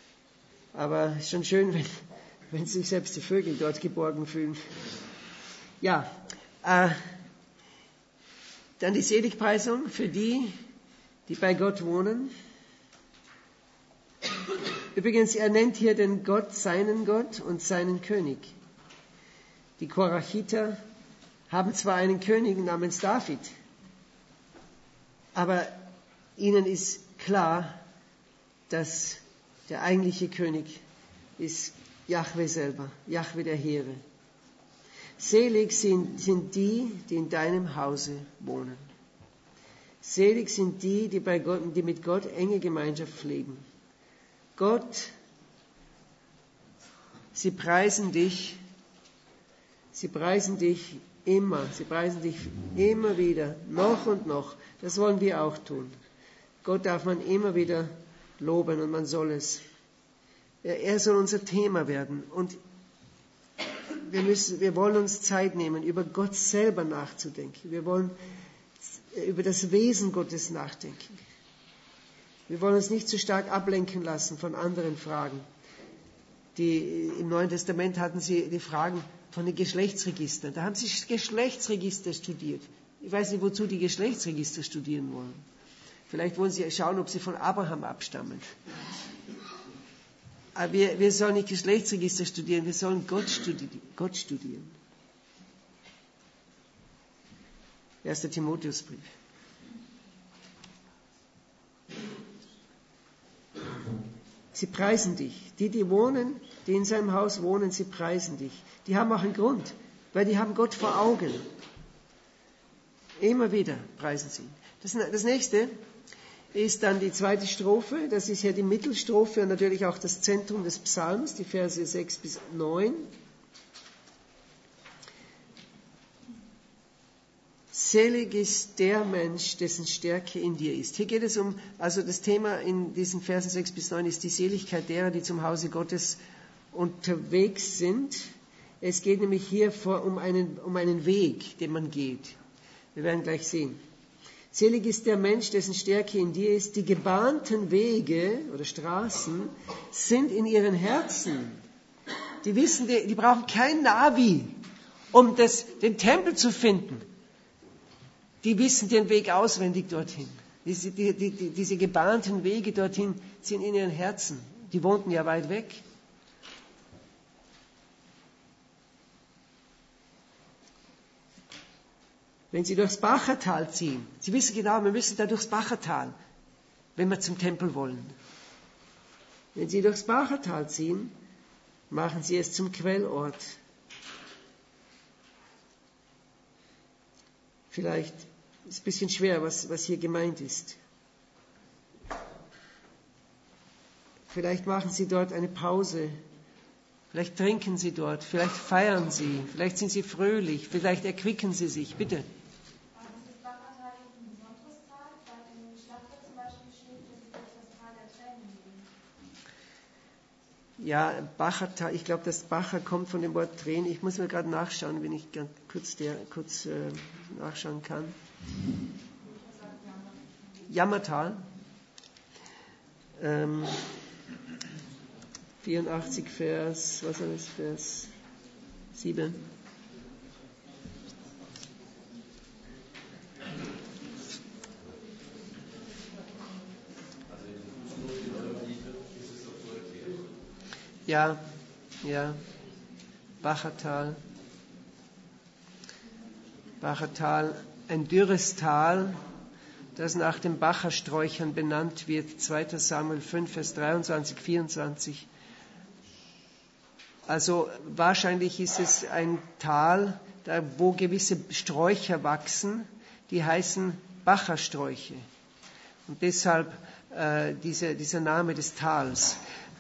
Aber es ist schon schön, wenn, wenn sich selbst die Vögel dort geborgen fühlen. Ja, äh, dann die Seligpreisung für die, die bei Gott wohnen. Übrigens, er nennt hier den Gott seinen Gott und seinen König. Die Korachiter haben zwar einen König namens David, aber ihnen ist klar, dass der eigentliche König ist Jahwe selber, Jahwe der Heere. Selig sind, sind die, die in deinem Hause wohnen. Selig sind die, die, bei Gott, die mit Gott enge Gemeinschaft pflegen. Gott, sie preisen dich, sie preisen dich immer, sie preisen dich immer wieder, noch und noch. Das wollen wir auch tun. Gott darf man immer wieder loben und man soll es. Er soll unser Thema werden und wir müssen, wir wollen uns Zeit nehmen, über Gott selber nachzudenken. Wir wollen über das Wesen Gottes nachdenken. Wir wollen uns nicht zu stark ablenken lassen von anderen Fragen. Die, im Neuen Testament hatten sie die Fragen von den Geschlechtsregistern. Da haben sie Geschlechtsregister studiert. Ich weiß nicht, wozu die Geschlechtsregister studieren wollen. Vielleicht wollen sie schauen, ob sie von Abraham abstammen. Aber wir, wir sollen nicht Geschlechtsregister studieren, wir sollen Gott studieren. Gott studieren. Erster Timotheusbrief. Sie preisen dich. Die, die wohnen, die in seinem Haus wohnen, sie preisen dich. Die haben auch einen Grund, weil die haben Gott vor Augen. Immer wieder preisen sie ihn. Das, das nächste ist dann die zweite Strophe. Das ist ja die Mittelstrophe und natürlich auch das Zentrum des Psalms, die Verse sechs bis neun. Selig ist der Mensch, dessen Stärke in dir ist. Hier geht es um, also das Thema in diesen Versen sechs bis neun ist die Seligkeit derer, die zum Hause Gottes unterwegs sind. Es geht nämlich hier vor, um, einen, um einen Weg, den man geht. Wir werden gleich sehen. Selig ist der Mensch, dessen Stärke in dir ist. Die gebahnten Wege oder Straßen sind in ihren Herzen. Die wissen, die, die brauchen kein Navi, um das, den Tempel zu finden. Die wissen den Weg auswendig dorthin. Diese, die, die, die, diese gebahnten Wege dorthin sind in ihren Herzen. Die wohnten ja weit weg. Wenn Sie durchs Bachertal ziehen, Sie wissen genau, wir müssen da durchs Bachertal, wenn wir zum Tempel wollen. Wenn Sie durchs Bachertal ziehen, machen Sie es zum Quellort. Vielleicht ist es ein bisschen schwer, was, was hier gemeint ist. Vielleicht machen Sie dort eine Pause. Vielleicht trinken Sie dort. Vielleicht feiern Sie. Vielleicht sind Sie fröhlich. Vielleicht erquicken Sie sich. Bitte. Ja, Bachertal, ich glaube, das Bacher kommt von dem Wort Tränen. Ich muss mir gerade nachschauen, wenn ich ganz kurz, der, kurz äh, nachschauen kann. Jammertal. Ähm, vierundachtzig Vers, was ist das, Vers sieben. Ja, ja, Bachertal. Bachertal, ein dürres Tal, das nach den Bachersträuchern benannt wird. zweiter Samuel fünf, Vers dreiundzwanzig, vierundzwanzig. Also wahrscheinlich ist es ein Tal, da, wo gewisse Sträucher wachsen, die heißen Bachersträuche. Und deshalb äh, diese, dieser Name des Tals.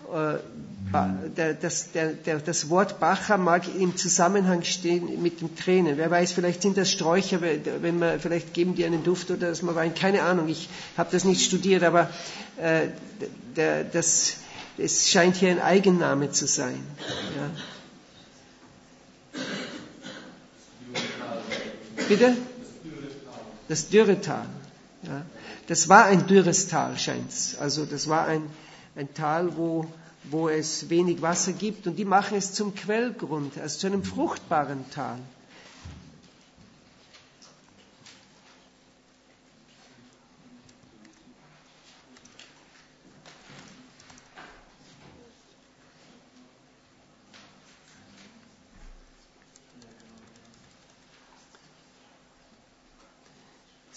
Das, der, der, das Wort Bacher mag im Zusammenhang stehen mit den Tränen. Wer weiß, vielleicht sind das Sträucher, wenn man, vielleicht geben die einen Duft oder dass man weint. Keine Ahnung, ich habe das nicht studiert, aber äh, der, das, es scheint hier ein Eigenname zu sein. Ja. Bitte? Das Dürretal. Ja. Das war ein dürres Tal, scheint's. Also das war ein Ein Tal, wo, wo es wenig Wasser gibt und die machen es zum Quellgrund, also zu einem fruchtbaren Tal.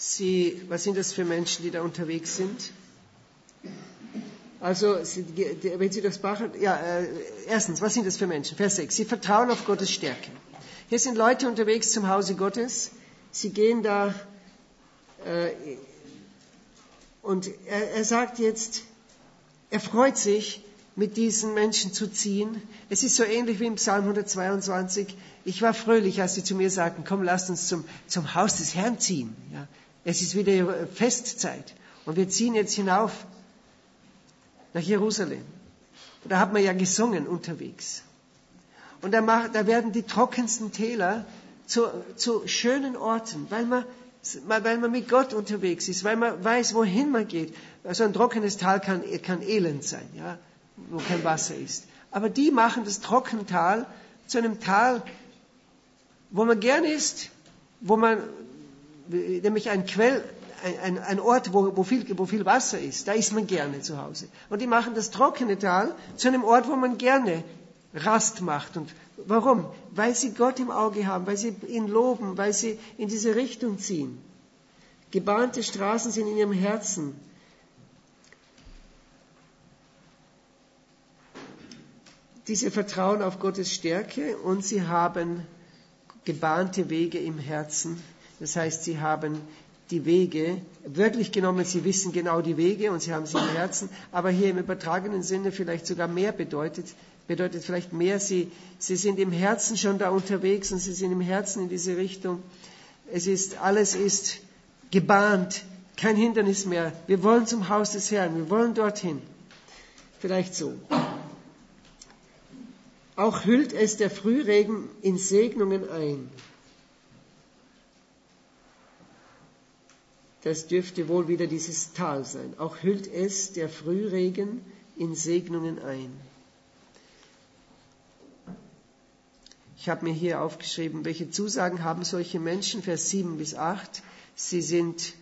Sie, was sind das für Menschen, die da unterwegs sind? Also, Sie, wenn Sie durchs Bach, ja, äh, erstens, was sind das für Menschen? Vers sechs. Sie vertrauen auf Gottes Stärke. Hier sind Leute unterwegs zum Hause Gottes. Sie gehen da, äh, und er, er sagt jetzt, er freut sich, mit diesen Menschen zu ziehen. Es ist so ähnlich wie im Psalm hundertzweiundzwanzig. Ich war fröhlich, als sie zu mir sagten, komm, lasst uns zum, zum Haus des Herrn ziehen. Ja, es ist wieder Festzeit. Und wir ziehen jetzt hinauf nach Jerusalem. Da hat man ja gesungen unterwegs. Und da, macht, da werden die trockensten Täler zu, zu schönen Orten, weil man, weil man mit Gott unterwegs ist, weil man weiß, wohin man geht. Also ein trockenes Tal kann, kann elend sein, ja, wo kein Wasser ist. Aber die machen das trockene Tal zu einem Tal, wo man gern ist, wo man, nämlich ein Quell, ein, ein Ort, wo, wo, viel, wo viel Wasser ist, da ist man gerne zu Hause. Und die machen das trockene Tal zu einem Ort, wo man gerne Rast macht. Und warum? Weil sie Gott im Auge haben, weil sie ihn loben, weil sie in diese Richtung ziehen. Gebahnte Straßen sind in ihrem Herzen. Diese vertrauen auf Gottes Stärke und sie haben gebahnte Wege im Herzen. Das heißt, sie haben die Wege, wörtlich genommen, sie wissen genau die Wege und sie haben sie im Herzen, aber hier im übertragenen Sinne vielleicht sogar mehr bedeutet, bedeutet vielleicht mehr, sie, sie sind im Herzen schon da unterwegs und sie sind im Herzen in diese Richtung. Es ist, alles ist gebahnt, kein Hindernis mehr. Wir wollen zum Haus des Herrn, wir wollen dorthin. Vielleicht so. Auch hüllt es der Frühregen in Segnungen ein. Das dürfte wohl wieder dieses Tal sein. Auch hüllt es der Frühregen in Segnungen ein. Ich habe mir hier aufgeschrieben, welche Zusagen haben solche Menschen, Vers sieben bis acht. Sie sind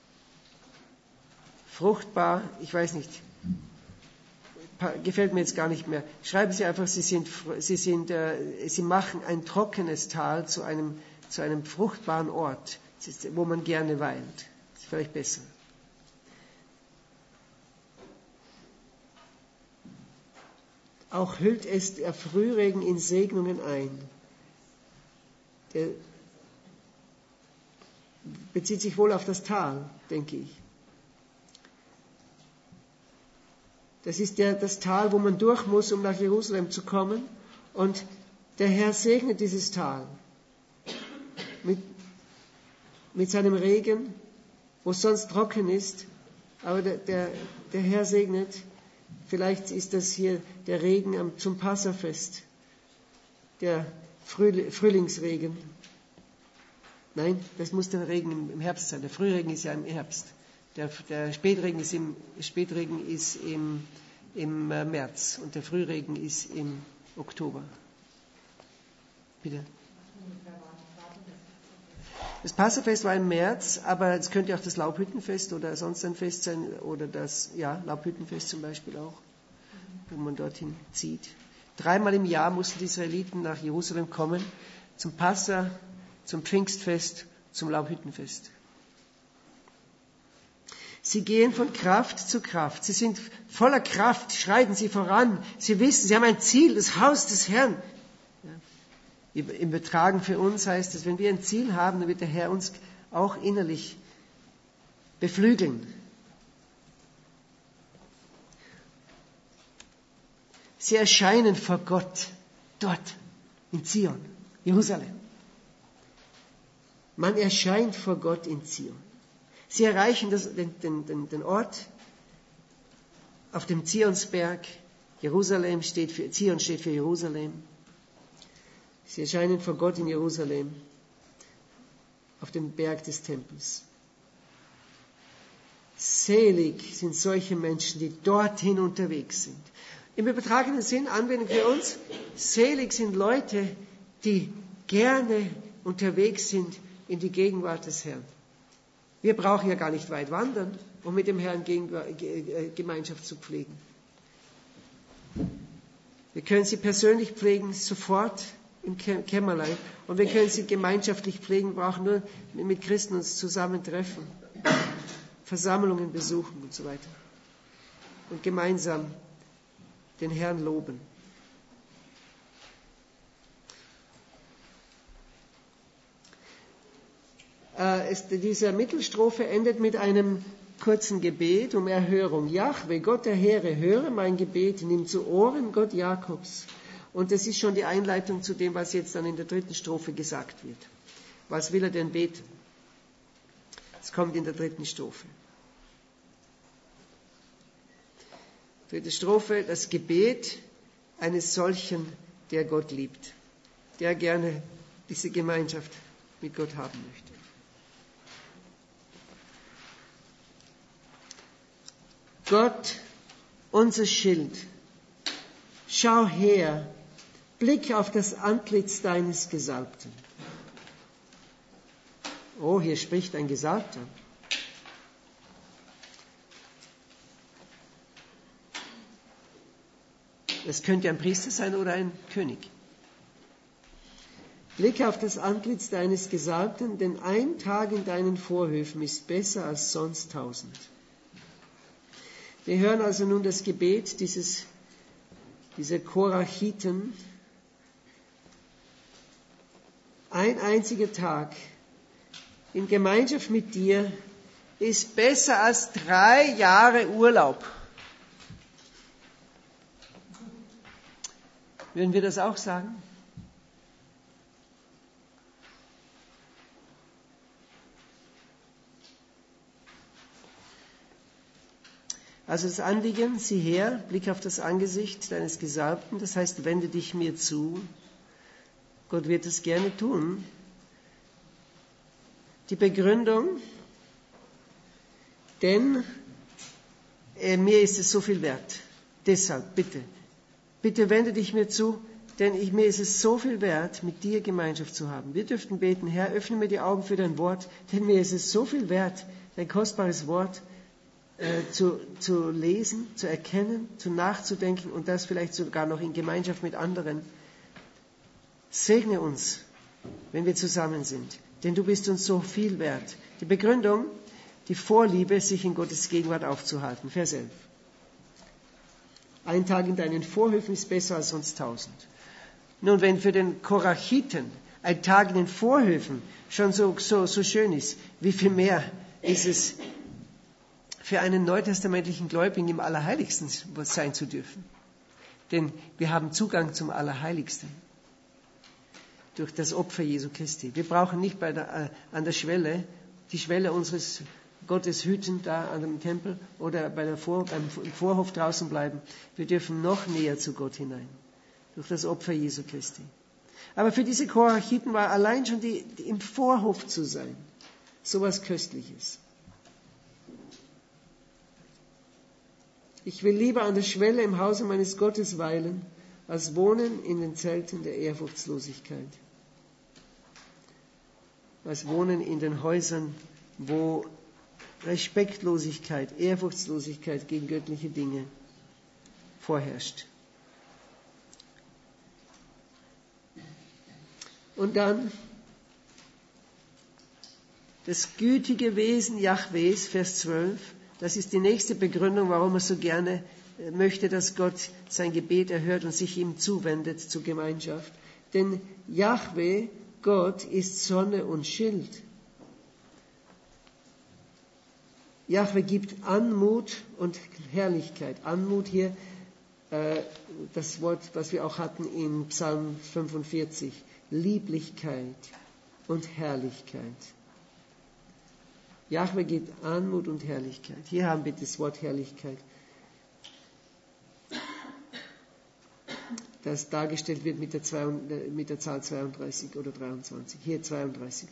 fruchtbar, ich weiß nicht, gefällt mir jetzt gar nicht mehr. Schreiben Sie einfach, Sie sind, Sie sind, äh, Sie machen ein trockenes Tal zu einem, zu einem fruchtbaren Ort, wo man gerne weilt. Das ist vielleicht besser. Auch hüllt es der Frühregen in Segnungen ein. Der bezieht sich wohl auf das Tal, denke ich. Das ist der, das Tal, wo man durch muss, um nach Jerusalem zu kommen. Und der Herr segnet dieses Tal mit, mit seinem Regen, wo es sonst trocken ist. Aber der, der, der Herr segnet. Vielleicht ist das hier der Regen am, zum Passafest, der Früh, Frühlingsregen. Nein, das muss der Regen im, im Herbst sein. Der Frühregen ist ja im Herbst. Der, der Spätregen ist im, Spätregen ist im, im März und der Frühregen ist im Oktober. Bitte. Das Passafest war im März, aber es könnte auch das Laubhüttenfest oder sonst ein Fest sein oder das, ja, Laubhüttenfest zum Beispiel auch, wo man dorthin zieht. Dreimal im Jahr mussten die Israeliten nach Jerusalem kommen, zum Passa, zum Pfingstfest, zum Laubhüttenfest. Sie gehen von Kraft zu Kraft. Sie sind voller Kraft, schreiten sie voran. Sie wissen, sie haben ein Ziel, das Haus des Herrn. Ja. Im Betragen für uns heißt es, wenn wir ein Ziel haben, dann wird der Herr uns auch innerlich beflügeln. Sie erscheinen vor Gott dort in Zion, Jerusalem. Man erscheint vor Gott in Zion. Sie erreichen das, den, den, den Ort auf dem Zionsberg. Jerusalem steht für, Zion steht für Jerusalem. Sie erscheinen vor Gott in Jerusalem auf dem Berg des Tempels. Selig sind solche Menschen, die dorthin unterwegs sind. Im übertragenen Sinn, Anwendung für uns, selig sind Leute, die gerne unterwegs sind in die Gegenwart des Herrn. Wir brauchen ja gar nicht weit wandern, um mit dem Herrn Gemeinschaft zu pflegen. Wir können sie persönlich pflegen, sofort im Kämmerlein. Und wir können sie gemeinschaftlich pflegen, brauchen nur mit Christen uns zusammentreffen, Versammlungen besuchen und so weiter. Und gemeinsam den Herrn loben. Äh, es, diese Mittelstrophe endet mit einem kurzen Gebet um Erhörung. Jahwe, Gott der Heere, höre mein Gebet, nimm zu Ohren, Gott Jakobs. Und das ist schon die Einleitung zu dem, was jetzt dann in der dritten Strophe gesagt wird. Was will er denn beten? Es kommt in der dritten Strophe. Dritte Strophe, das Gebet eines solchen, der Gott liebt, der gerne diese Gemeinschaft mit Gott haben möchte. Gott, unser Schild, schau her, blick auf das Antlitz deines Gesalbten. Oh, hier spricht ein Gesalbter. Es könnte ein Priester sein oder ein König. Blicke auf das Antlitz deines Gesalbten, denn ein Tag in deinen Vorhöfen ist besser als sonst tausend. Wir hören also nun das Gebet dieses, dieser Korachiten. Ein einziger Tag in Gemeinschaft mit dir ist besser als drei Jahre Urlaub. Würden wir das auch sagen? Also das Anliegen, sieh her, blick auf das Angesicht deines Gesalbten, das heißt, wende dich mir zu. Gott wird es gerne tun. Die Begründung, denn äh, mir ist es so viel wert. Deshalb, bitte, bitte wende dich mir zu, denn ich, mir ist es so viel wert, mit dir Gemeinschaft zu haben. Wir dürften beten, Herr, öffne mir die Augen für dein Wort, denn mir ist es so viel wert, dein kostbares Wort äh, zu, zu lesen, zu erkennen, zu nachzudenken und das vielleicht sogar noch in Gemeinschaft mit anderen. Segne uns, wenn wir zusammen sind, denn du bist uns so viel wert. Die Begründung, die Vorliebe, sich in Gottes Gegenwart aufzuhalten. Vers elf. Ein Tag in deinen Vorhöfen ist besser als sonst tausend. Nun, wenn für den Korachiten ein Tag in den Vorhöfen schon so, so, so schön ist, wie viel mehr ist es für einen neutestamentlichen Gläubigen im Allerheiligsten sein zu dürfen. Denn wir haben Zugang zum Allerheiligsten durch das Opfer Jesu Christi. Wir brauchen nicht bei der, äh, an der Schwelle, die Schwelle unseres Gottes hüten, da an dem Tempel oder bei der Vor, beim Vorhof draußen bleiben. Wir dürfen noch näher zu Gott hinein, durch das Opfer Jesu Christi. Aber für diese Korachiten war allein schon die, die im Vorhof zu sein, sowas Köstliches. Ich will lieber an der Schwelle im Hause meines Gottes weilen, als wohnen in den Zelten der Ehrfurchtslosigkeit. Als wohnen in den Häusern, wo Respektlosigkeit, Ehrfurchtslosigkeit gegen göttliche Dinge vorherrscht. Und dann das gütige Wesen Jahwes, Vers zwölf, das ist die nächste Begründung, warum er so gerne möchte, dass Gott sein Gebet erhört und sich ihm zuwendet zur Gemeinschaft. Denn Jahwe, Gott, ist Sonne und Schild. Jahwe gibt Anmut und Herrlichkeit. Anmut hier, äh, das Wort, was wir auch hatten in Psalm fünfundvierzig. Lieblichkeit und Herrlichkeit. Jahwe gibt Anmut und Herrlichkeit. Hier haben wir das Wort Herrlichkeit, das dargestellt wird mit der, zwei, mit der Zahl zweiunddreißig oder dreiundzwanzig. Hier zweiunddreißig.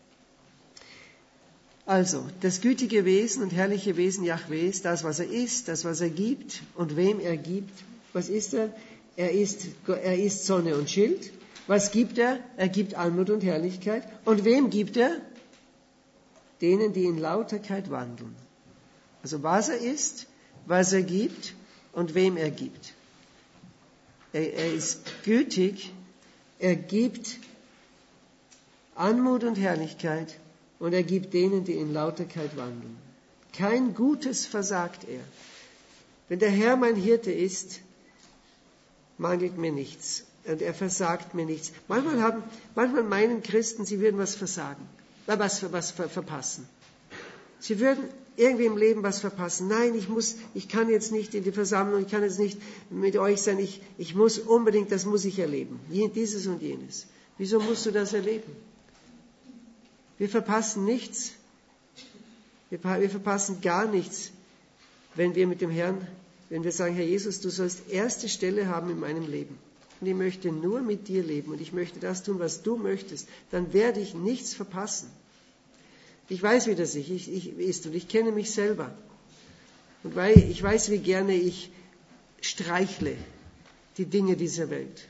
Also, das gütige Wesen und herrliche Wesen Jahwes, das, was er ist, das, was er gibt und wem er gibt. Was ist er? Er ist, er ist Sonne und Schild. Was gibt er? Er gibt Anmut und Herrlichkeit. Und wem gibt er? Denen, die in Lauterkeit wandeln. Also, was er ist, was er gibt und wem er gibt. Er, er ist gütig, er gibt Anmut und Herrlichkeit und er gibt denen, die in Lauterkeit wandeln. Kein Gutes versagt er. Wenn der Herr mein Hirte ist, mangelt mir nichts und er versagt mir nichts. Manchmal, haben, manchmal meinen Christen, sie würden was versagen, was, was verpassen. Sie würden irgendwie im Leben was verpassen. Nein, ich muss, ich kann jetzt nicht in die Versammlung, ich kann jetzt nicht mit euch sein, ich, ich muss unbedingt, das muss ich erleben. Dieses und jenes. Wieso musst du das erleben? Wir verpassen nichts. Wir, wir verpassen gar nichts, wenn wir mit dem Herrn, wenn wir sagen, Herr Jesus, du sollst erste Stelle haben in meinem Leben. Und ich möchte nur mit dir leben und ich möchte das tun, was du möchtest. Dann werde ich nichts verpassen. Ich weiß, wie das ich, ich, ich ist und ich kenne mich selber. Und weil ich weiß, wie gerne ich streichle die Dinge dieser Welt.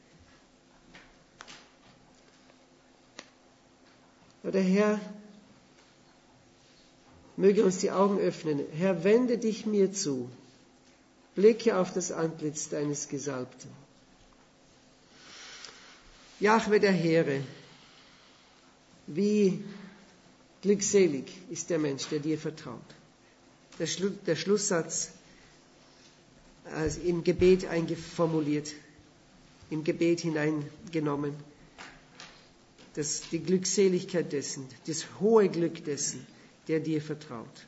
Aber der Herr möge uns die Augen öffnen. Herr, wende dich mir zu. Blicke auf das Antlitz deines Gesalbten. Jahwe der Heere, wie glückselig ist der Mensch, der dir vertraut. Der, Schlu- der Schlusssatz also im Gebet eingeformuliert, im Gebet hineingenommen. Das, die Glückseligkeit dessen, das hohe Glück dessen, der dir vertraut.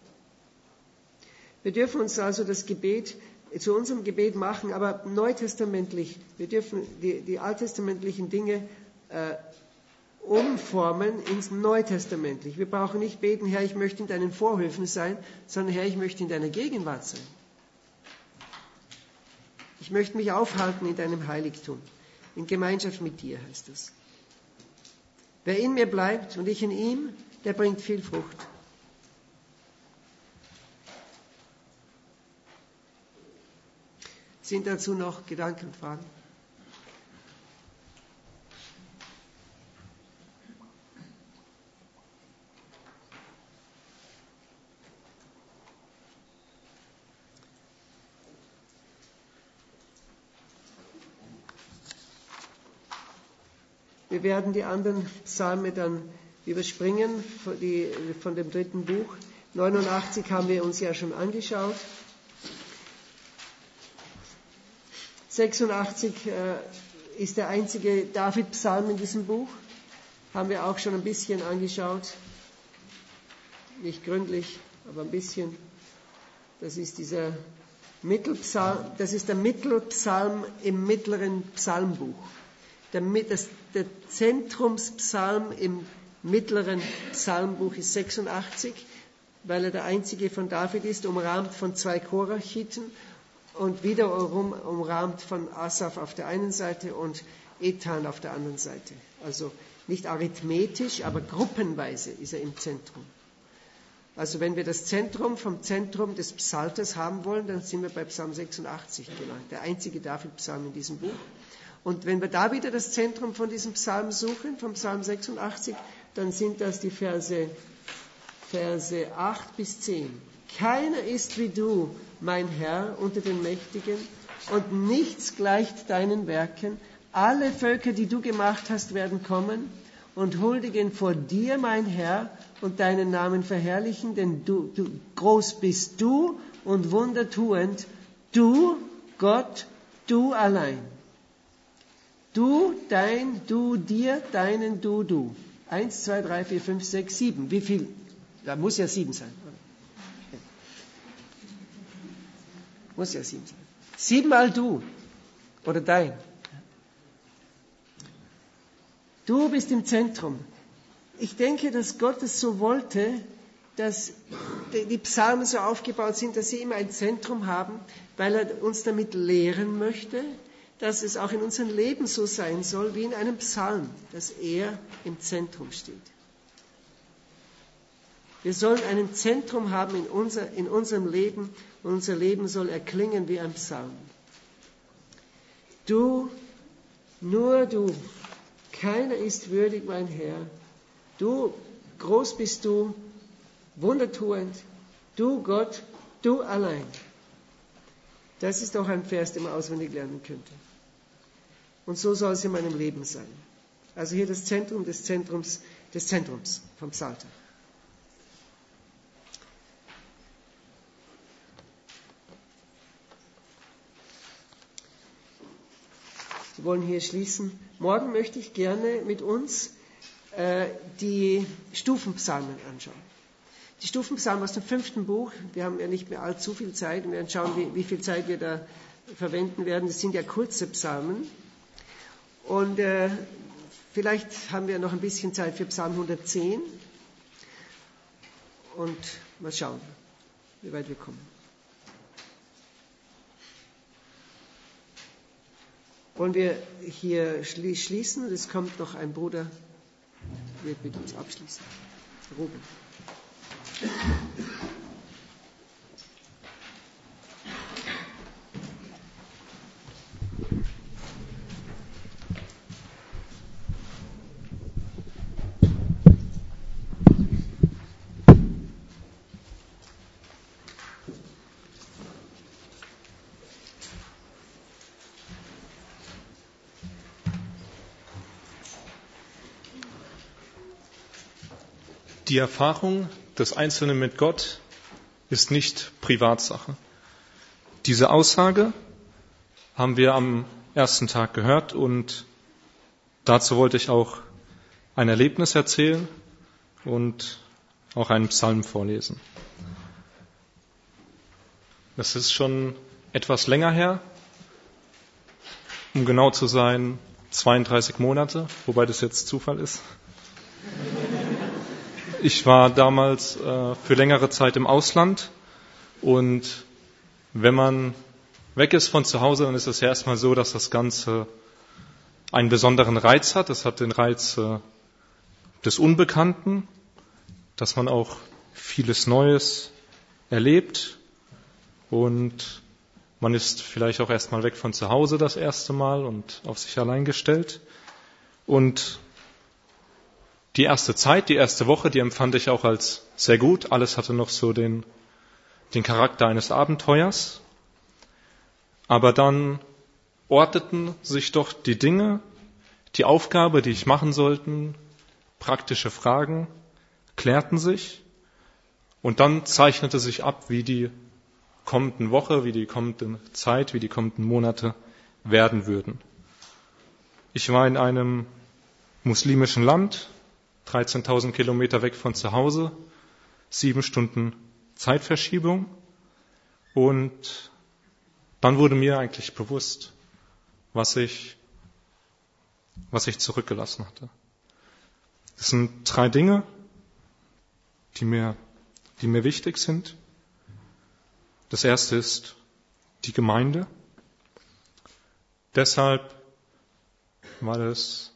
Wir dürfen uns also das Gebet zu unserem Gebet machen, aber neutestamentlich. Wir dürfen die, die alttestamentlichen Dinge äh, umformen ins Neutestamentlich. Wir brauchen nicht beten, Herr, ich möchte in deinen Vorhöfen sein, sondern Herr, ich möchte in deiner Gegenwart sein. Ich möchte mich aufhalten in deinem Heiligtum. In Gemeinschaft mit dir heißt das. Wer in mir bleibt und ich in ihm, der bringt viel Frucht. Sind dazu noch Gedanken und Fragen? Wir werden die anderen Psalme dann überspringen, die von dem dritten Buch. neunundachtzig haben wir uns ja schon angeschaut. sechsundachtzig äh, ist der einzige David-Psalm in diesem Buch. Haben wir auch schon ein bisschen angeschaut. Nicht gründlich, aber ein bisschen. Das ist dieser Mittelpsalm, das ist der Mittelpsalm im mittleren Psalmbuch. Der, das, der Zentrumspsalm im mittleren Psalmbuch ist sechsundachtzig, weil er der einzige von David ist, umrahmt von zwei Korachiten und wiederum umrahmt von Asaf auf der einen Seite und Ethan auf der anderen Seite. Also nicht arithmetisch, aber gruppenweise ist er im Zentrum. Also wenn wir das Zentrum vom Zentrum des Psalters haben wollen, dann sind wir bei Psalm sechsundachtzig gelangt, der einzige David-Psalm in diesem Buch. Und wenn wir da wieder das Zentrum von diesem Psalm suchen, vom Psalm sechsundachtzig, dann sind das die Verse, Verse acht bis zehn. Keiner ist wie du, mein Herr, unter den Mächtigen, und nichts gleicht deinen Werken. Alle Völker, die du gemacht hast, werden kommen und huldigen vor dir, mein Herr, und deinen Namen verherrlichen, denn du, du groß bist du und wundertuend, du, Gott, du allein. Du, dein, du, dir, deinen, du, du. Eins, zwei, drei, vier, fünf, sechs, sieben. Wie viel? Da muss ja sieben sein. Ja. Muss ja sieben sein. Siebenmal du. Oder dein. Du bist im Zentrum. Ich denke, dass Gott es so wollte, dass die Psalmen so aufgebaut sind, dass sie immer ein Zentrum haben, weil er uns damit lehren möchte, dass es auch in unserem Leben so sein soll, wie in einem Psalm, dass er im Zentrum steht. Wir sollen ein Zentrum haben in, unser, in unserem Leben und unser Leben soll erklingen wie ein Psalm. Du, nur du, keiner ist würdig, mein Herr. Du, groß bist du, wundertuend, du Gott, du allein. Das ist doch ein Vers, den man auswendig lernen könnte. Und so soll es in meinem Leben sein. Also hier das Zentrum des Zentrums, des Zentrums vom Psalter. Wir wollen hier schließen. Morgen möchte ich gerne mit uns äh, die Stufenpsalmen anschauen. Die Stufenpsalmen aus dem fünften Buch. Wir haben ja nicht mehr allzu viel Zeit. Wir werden schauen, wie, wie viel Zeit wir da verwenden werden. Das sind ja kurze Psalmen. Und äh, vielleicht haben wir noch ein bisschen Zeit für Psalm hundertzehn. Und mal schauen, wie weit wir kommen. Wollen wir hier schließen? Es kommt noch ein Bruder, wird mit uns abschließen. Ruben. Die Erfahrung des Einzelnen mit Gott ist nicht Privatsache. Diese Aussage haben wir am ersten Tag gehört und dazu wollte ich auch ein Erlebnis erzählen und auch einen Psalm vorlesen. Das ist schon etwas länger her, um genau zu sein, zweiunddreißig Monate, wobei das jetzt Zufall ist. Ich war damals äh, für längere Zeit im Ausland und wenn man weg ist von zu Hause, dann ist es ja erstmal so, dass das Ganze einen besonderen Reiz hat. Es hat den Reiz äh, des Unbekannten, dass man auch vieles Neues erlebt und man ist vielleicht auch erstmal weg von zu Hause das erste Mal und auf sich allein gestellt. Und die erste Zeit, die erste Woche, die empfand ich auch als sehr gut. Alles hatte noch so den, den Charakter eines Abenteuers. Aber dann ordneten sich doch die Dinge, die Aufgabe, die ich machen sollte, praktische Fragen, klärten sich. Und dann zeichnete sich ab, wie die kommenden Woche, wie die kommende Zeit, wie die kommenden Monate werden würden. Ich war in einem muslimischen Land, dreizehntausend Kilometer weg von zu Hause, sieben Stunden Zeitverschiebung. Und dann wurde mir eigentlich bewusst, was ich, was ich zurückgelassen hatte. Das sind drei Dinge, die mir, die mir wichtig sind. Das erste ist die Gemeinde. Deshalb, weil es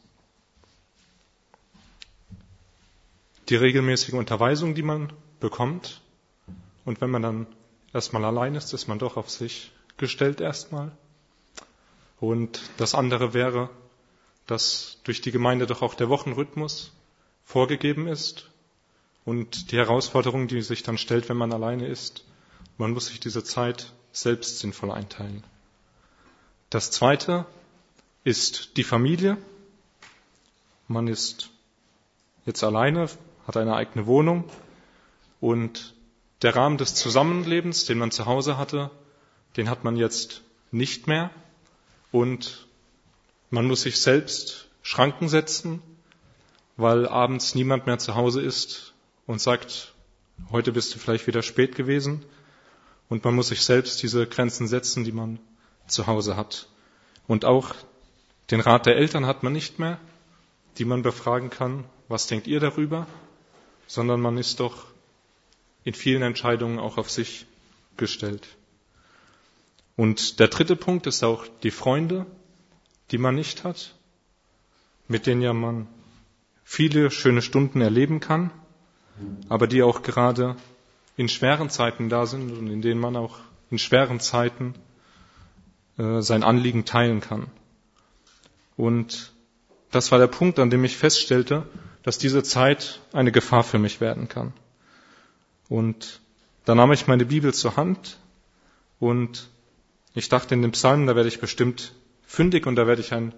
die regelmäßige Unterweisung, die man bekommt. Und wenn man dann erstmal allein ist, ist man doch auf sich gestellt erstmal. Und das andere wäre, dass durch die Gemeinde doch auch der Wochenrhythmus vorgegeben ist. Und die Herausforderung, die sich dann stellt, wenn man alleine ist, man muss sich diese Zeit selbst sinnvoll einteilen. Das zweite ist die Familie. Man ist jetzt alleine, hat eine eigene Wohnung und der Rahmen des Zusammenlebens, den man zu Hause hatte, den hat man jetzt nicht mehr und man muss sich selbst Schranken setzen, weil abends niemand mehr zu Hause ist und sagt, heute bist du vielleicht wieder spät gewesen und man muss sich selbst diese Grenzen setzen, die man zu Hause hat. Und auch den Rat der Eltern hat man nicht mehr, die man befragen kann, was denkt ihr darüber? Sondern man ist doch in vielen Entscheidungen auch auf sich gestellt. Und der dritte Punkt ist auch die Freunde, die man nicht hat, mit denen ja man viele schöne Stunden erleben kann, aber die auch gerade in schweren Zeiten da sind und in denen man auch in schweren Zeiten äh, sein Anliegen teilen kann. Und das war der Punkt, an dem ich feststellte, dass diese Zeit eine Gefahr für mich werden kann. Und da nahm ich meine Bibel zur Hand und ich dachte, in dem Psalm, da werde ich bestimmt fündig und da werde ich ein,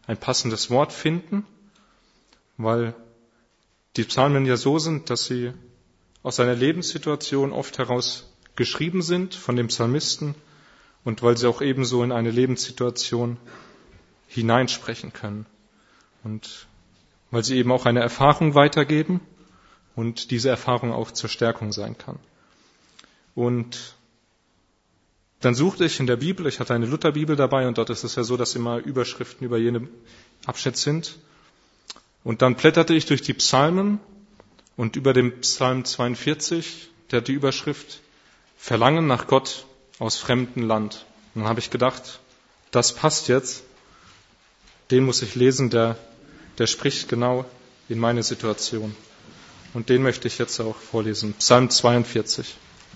ein passendes Wort finden, weil die Psalmen ja so sind, dass sie aus einer Lebenssituation oft heraus geschrieben sind von dem Psalmisten und weil sie auch ebenso in eine Lebenssituation hineinsprechen können und weil sie eben auch eine Erfahrung weitergeben und diese Erfahrung auch zur Stärkung sein kann. Und dann suchte ich in der Bibel, ich hatte eine Lutherbibel dabei und dort ist es ja so, dass immer Überschriften über jeden Abschnitt sind. Und dann blätterte ich durch die Psalmen und über dem Psalm zweiundvierzig, der hat die Überschrift Verlangen nach Gott aus fremdem Land. Und dann habe ich gedacht, das passt jetzt, den muss ich lesen, der, der spricht genau in meine Situation. Und den möchte ich jetzt auch vorlesen. Psalm zweiundvierzig.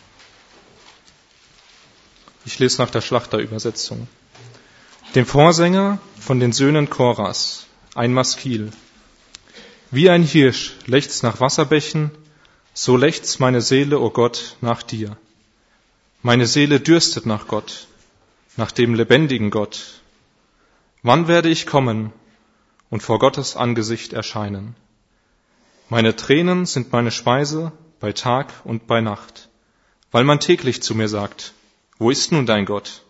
Ich lese nach der Schlachterübersetzung. Dem Vorsänger von den Söhnen Koras, ein Maskil. Wie ein Hirsch lechzt nach Wasserbächen, so lechzt meine Seele, o Gott, nach dir. Meine Seele dürstet nach Gott, nach dem lebendigen Gott. Wann werde ich kommen und vor Gottes Angesicht erscheinen? Meine Tränen sind meine Speise bei Tag und bei Nacht, weil man täglich zu mir sagt, wo ist nun dein Gott?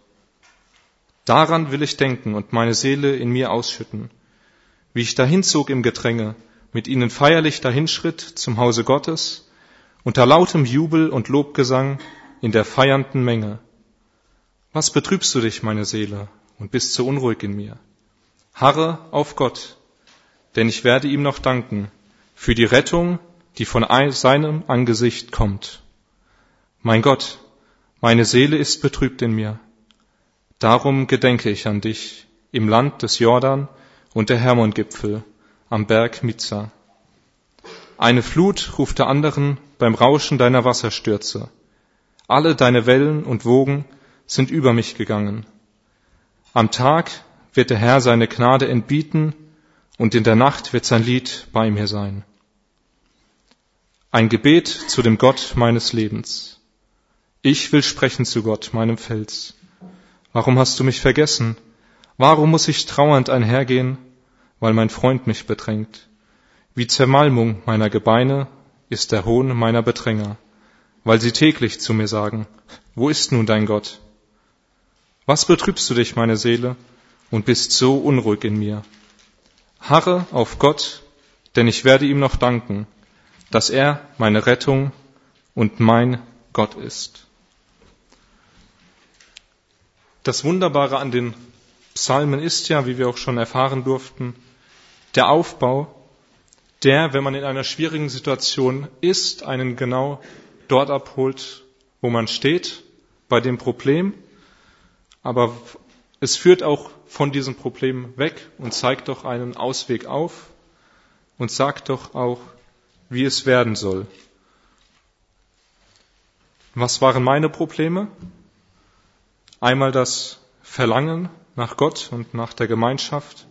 Daran will ich denken und meine Seele in mir ausschütten, wie ich dahinzog im Gedränge, mit ihnen feierlich dahinschritt zum Hause Gottes, unter lautem Jubel und Lobgesang in der feiernden Menge. Was betrübst du dich, meine Seele, und bist so unruhig in mir? Harre auf Gott, denn ich werde ihm noch danken für die Rettung, die von seinem Angesicht kommt. Mein Gott, meine Seele ist betrübt in mir. Darum gedenke ich an dich im Land des Jordan und der Hermongipfel am Berg Mizar. Eine Flut ruft der anderen beim Rauschen deiner Wasserstürze. Alle deine Wellen und Wogen sind über mich gegangen. Am Tag wird der Herr seine Gnade entbieten und in der Nacht wird sein Lied bei mir sein. Ein Gebet zu dem Gott meines Lebens. Ich will sprechen zu Gott, meinem Fels. Warum hast du mich vergessen? Warum muss ich trauernd einhergehen, weil mein Freund mich bedrängt? Wie Zermalmung meiner Gebeine ist der Hohn meiner Bedränger, weil sie täglich zu mir sagen, wo ist nun dein Gott? Was betrübst du dich, meine Seele, und bist so unruhig in mir? Harre auf Gott, denn ich werde ihm noch danken, dass er meine Rettung und mein Gott ist. Das Wunderbare an den Psalmen ist ja, wie wir auch schon erfahren durften, der Aufbau, der, wenn man in einer schwierigen Situation ist, einen genau dort abholt, wo man steht, bei dem Problem. Aber es führt auch von diesem Problem weg und zeigt doch einen Ausweg auf und sagt doch auch, wie es werden soll. Was waren meine Probleme? Einmal das Verlangen nach Gott und nach der Gemeinschaft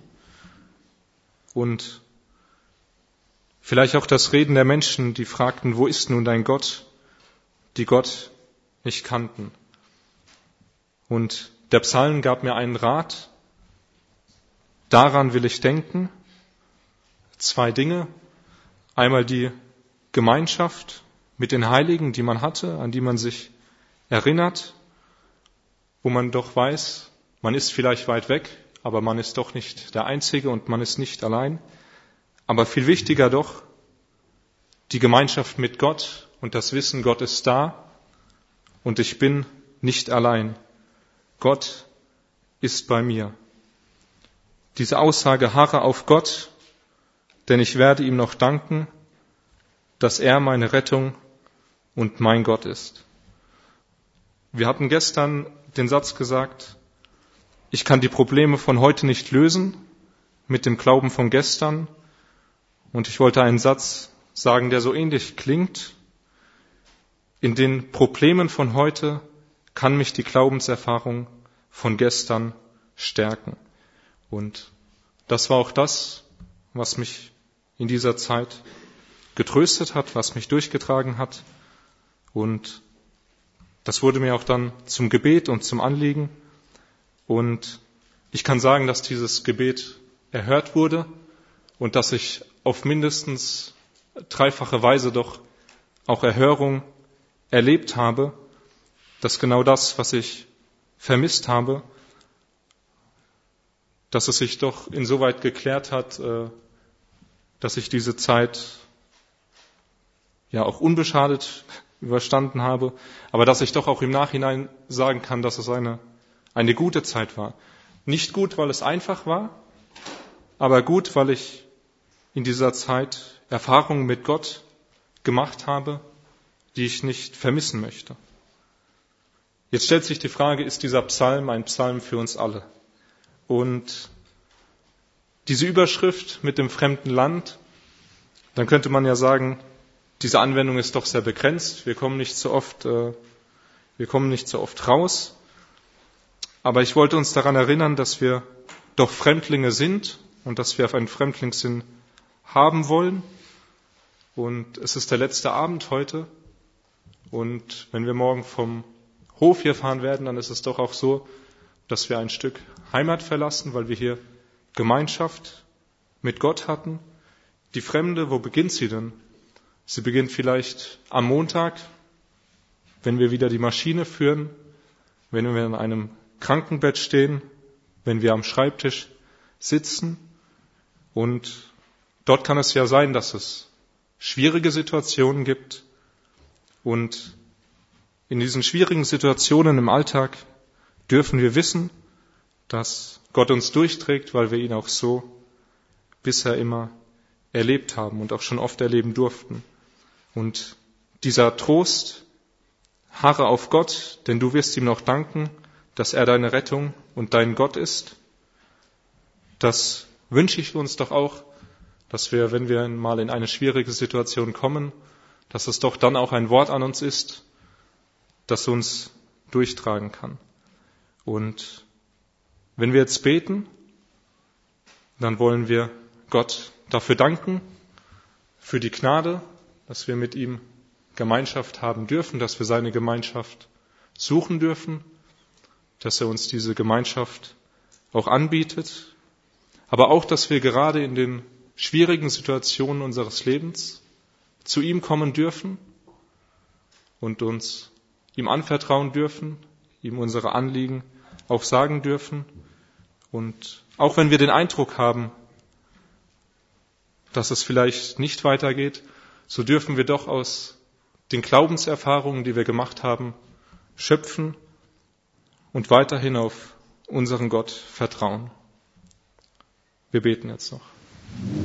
und vielleicht auch das Reden der Menschen, die fragten, wo ist nun dein Gott, die Gott nicht kannten. Und der Psalm gab mir einen Rat, daran will ich denken, zwei Dinge, einmal die Gemeinschaft mit den Heiligen, die man hatte, an die man sich erinnert, wo man doch weiß, man ist vielleicht weit weg, aber man ist doch nicht der Einzige und man ist nicht allein. Aber viel wichtiger doch, die Gemeinschaft mit Gott und das Wissen, Gott ist da und ich bin nicht allein. Gott ist bei mir. Diese Aussage, harre auf Gott, denn ich werde ihm noch danken, dass er meine Rettung und mein Gott ist. Wir hatten gestern den Satz gesagt, ich kann die Probleme von heute nicht lösen mit dem Glauben von gestern. Und ich wollte einen Satz sagen, der so ähnlich klingt. In den Problemen von heute kann mich die Glaubenserfahrung von gestern stärken. Und das war auch das, was mich in dieser Zeit getröstet hat, was mich durchgetragen hat. Und das wurde mir auch dann zum Gebet und zum Anliegen. Und ich kann sagen, dass dieses Gebet erhört wurde und dass ich auf mindestens dreifache Weise doch auch Erhörung erlebt habe, dass genau das, was ich vermisst habe, dass es sich doch insoweit geklärt hat, dass ich diese Zeit ja auch unbeschadet überstanden habe, aber dass ich doch auch im Nachhinein sagen kann, dass es eine, eine gute Zeit war. Nicht gut, weil es einfach war, aber gut, weil ich in dieser Zeit Erfahrungen mit Gott gemacht habe, die ich nicht vermissen möchte. Jetzt stellt sich die Frage, ist dieser Psalm ein Psalm für uns alle? Und diese Überschrift mit dem fremden Land, dann könnte man ja sagen, diese Anwendung ist doch sehr begrenzt. Wir kommen nicht so oft, äh, wir kommen nicht so oft raus. Aber ich wollte uns daran erinnern, dass wir doch Fremdlinge sind und dass wir auf einen Fremdlingssinn haben wollen. Und es ist der letzte Abend heute. Und wenn wir morgen vom Hof hier fahren werden, dann ist es doch auch so, dass wir ein Stück Heimat verlassen, weil wir hier Gemeinschaft mit Gott hatten. Die Fremde, wo beginnt sie denn? Sie beginnt vielleicht am Montag, wenn wir wieder die Maschine führen, wenn wir in einem Krankenbett stehen, wenn wir am Schreibtisch sitzen. Und dort kann es ja sein, dass es schwierige Situationen gibt. Und in diesen schwierigen Situationen im Alltag dürfen wir wissen, dass Gott uns durchträgt, weil wir ihn auch so bisher immer erlebt haben und auch schon oft erleben durften. Und dieser Trost, harre auf Gott, denn du wirst ihm noch danken, dass er deine Rettung und dein Gott ist. Das wünsche ich uns doch auch, dass wir, wenn wir mal in eine schwierige Situation kommen, dass es doch dann auch ein Wort an uns ist, das uns durchtragen kann. Und wenn wir jetzt beten, dann wollen wir Gott dafür danken, für die Gnade, dass wir mit ihm Gemeinschaft haben dürfen, dass wir seine Gemeinschaft suchen dürfen, dass er uns diese Gemeinschaft auch anbietet, aber auch, dass wir gerade in den schwierigen Situationen unseres Lebens zu ihm kommen dürfen und uns ihm anvertrauen dürfen, ihm unsere Anliegen auch sagen dürfen. Und auch wenn wir den Eindruck haben, dass es vielleicht nicht weitergeht, so dürfen wir doch aus den Glaubenserfahrungen, die wir gemacht haben, schöpfen und weiterhin auf unseren Gott vertrauen. Wir beten jetzt noch.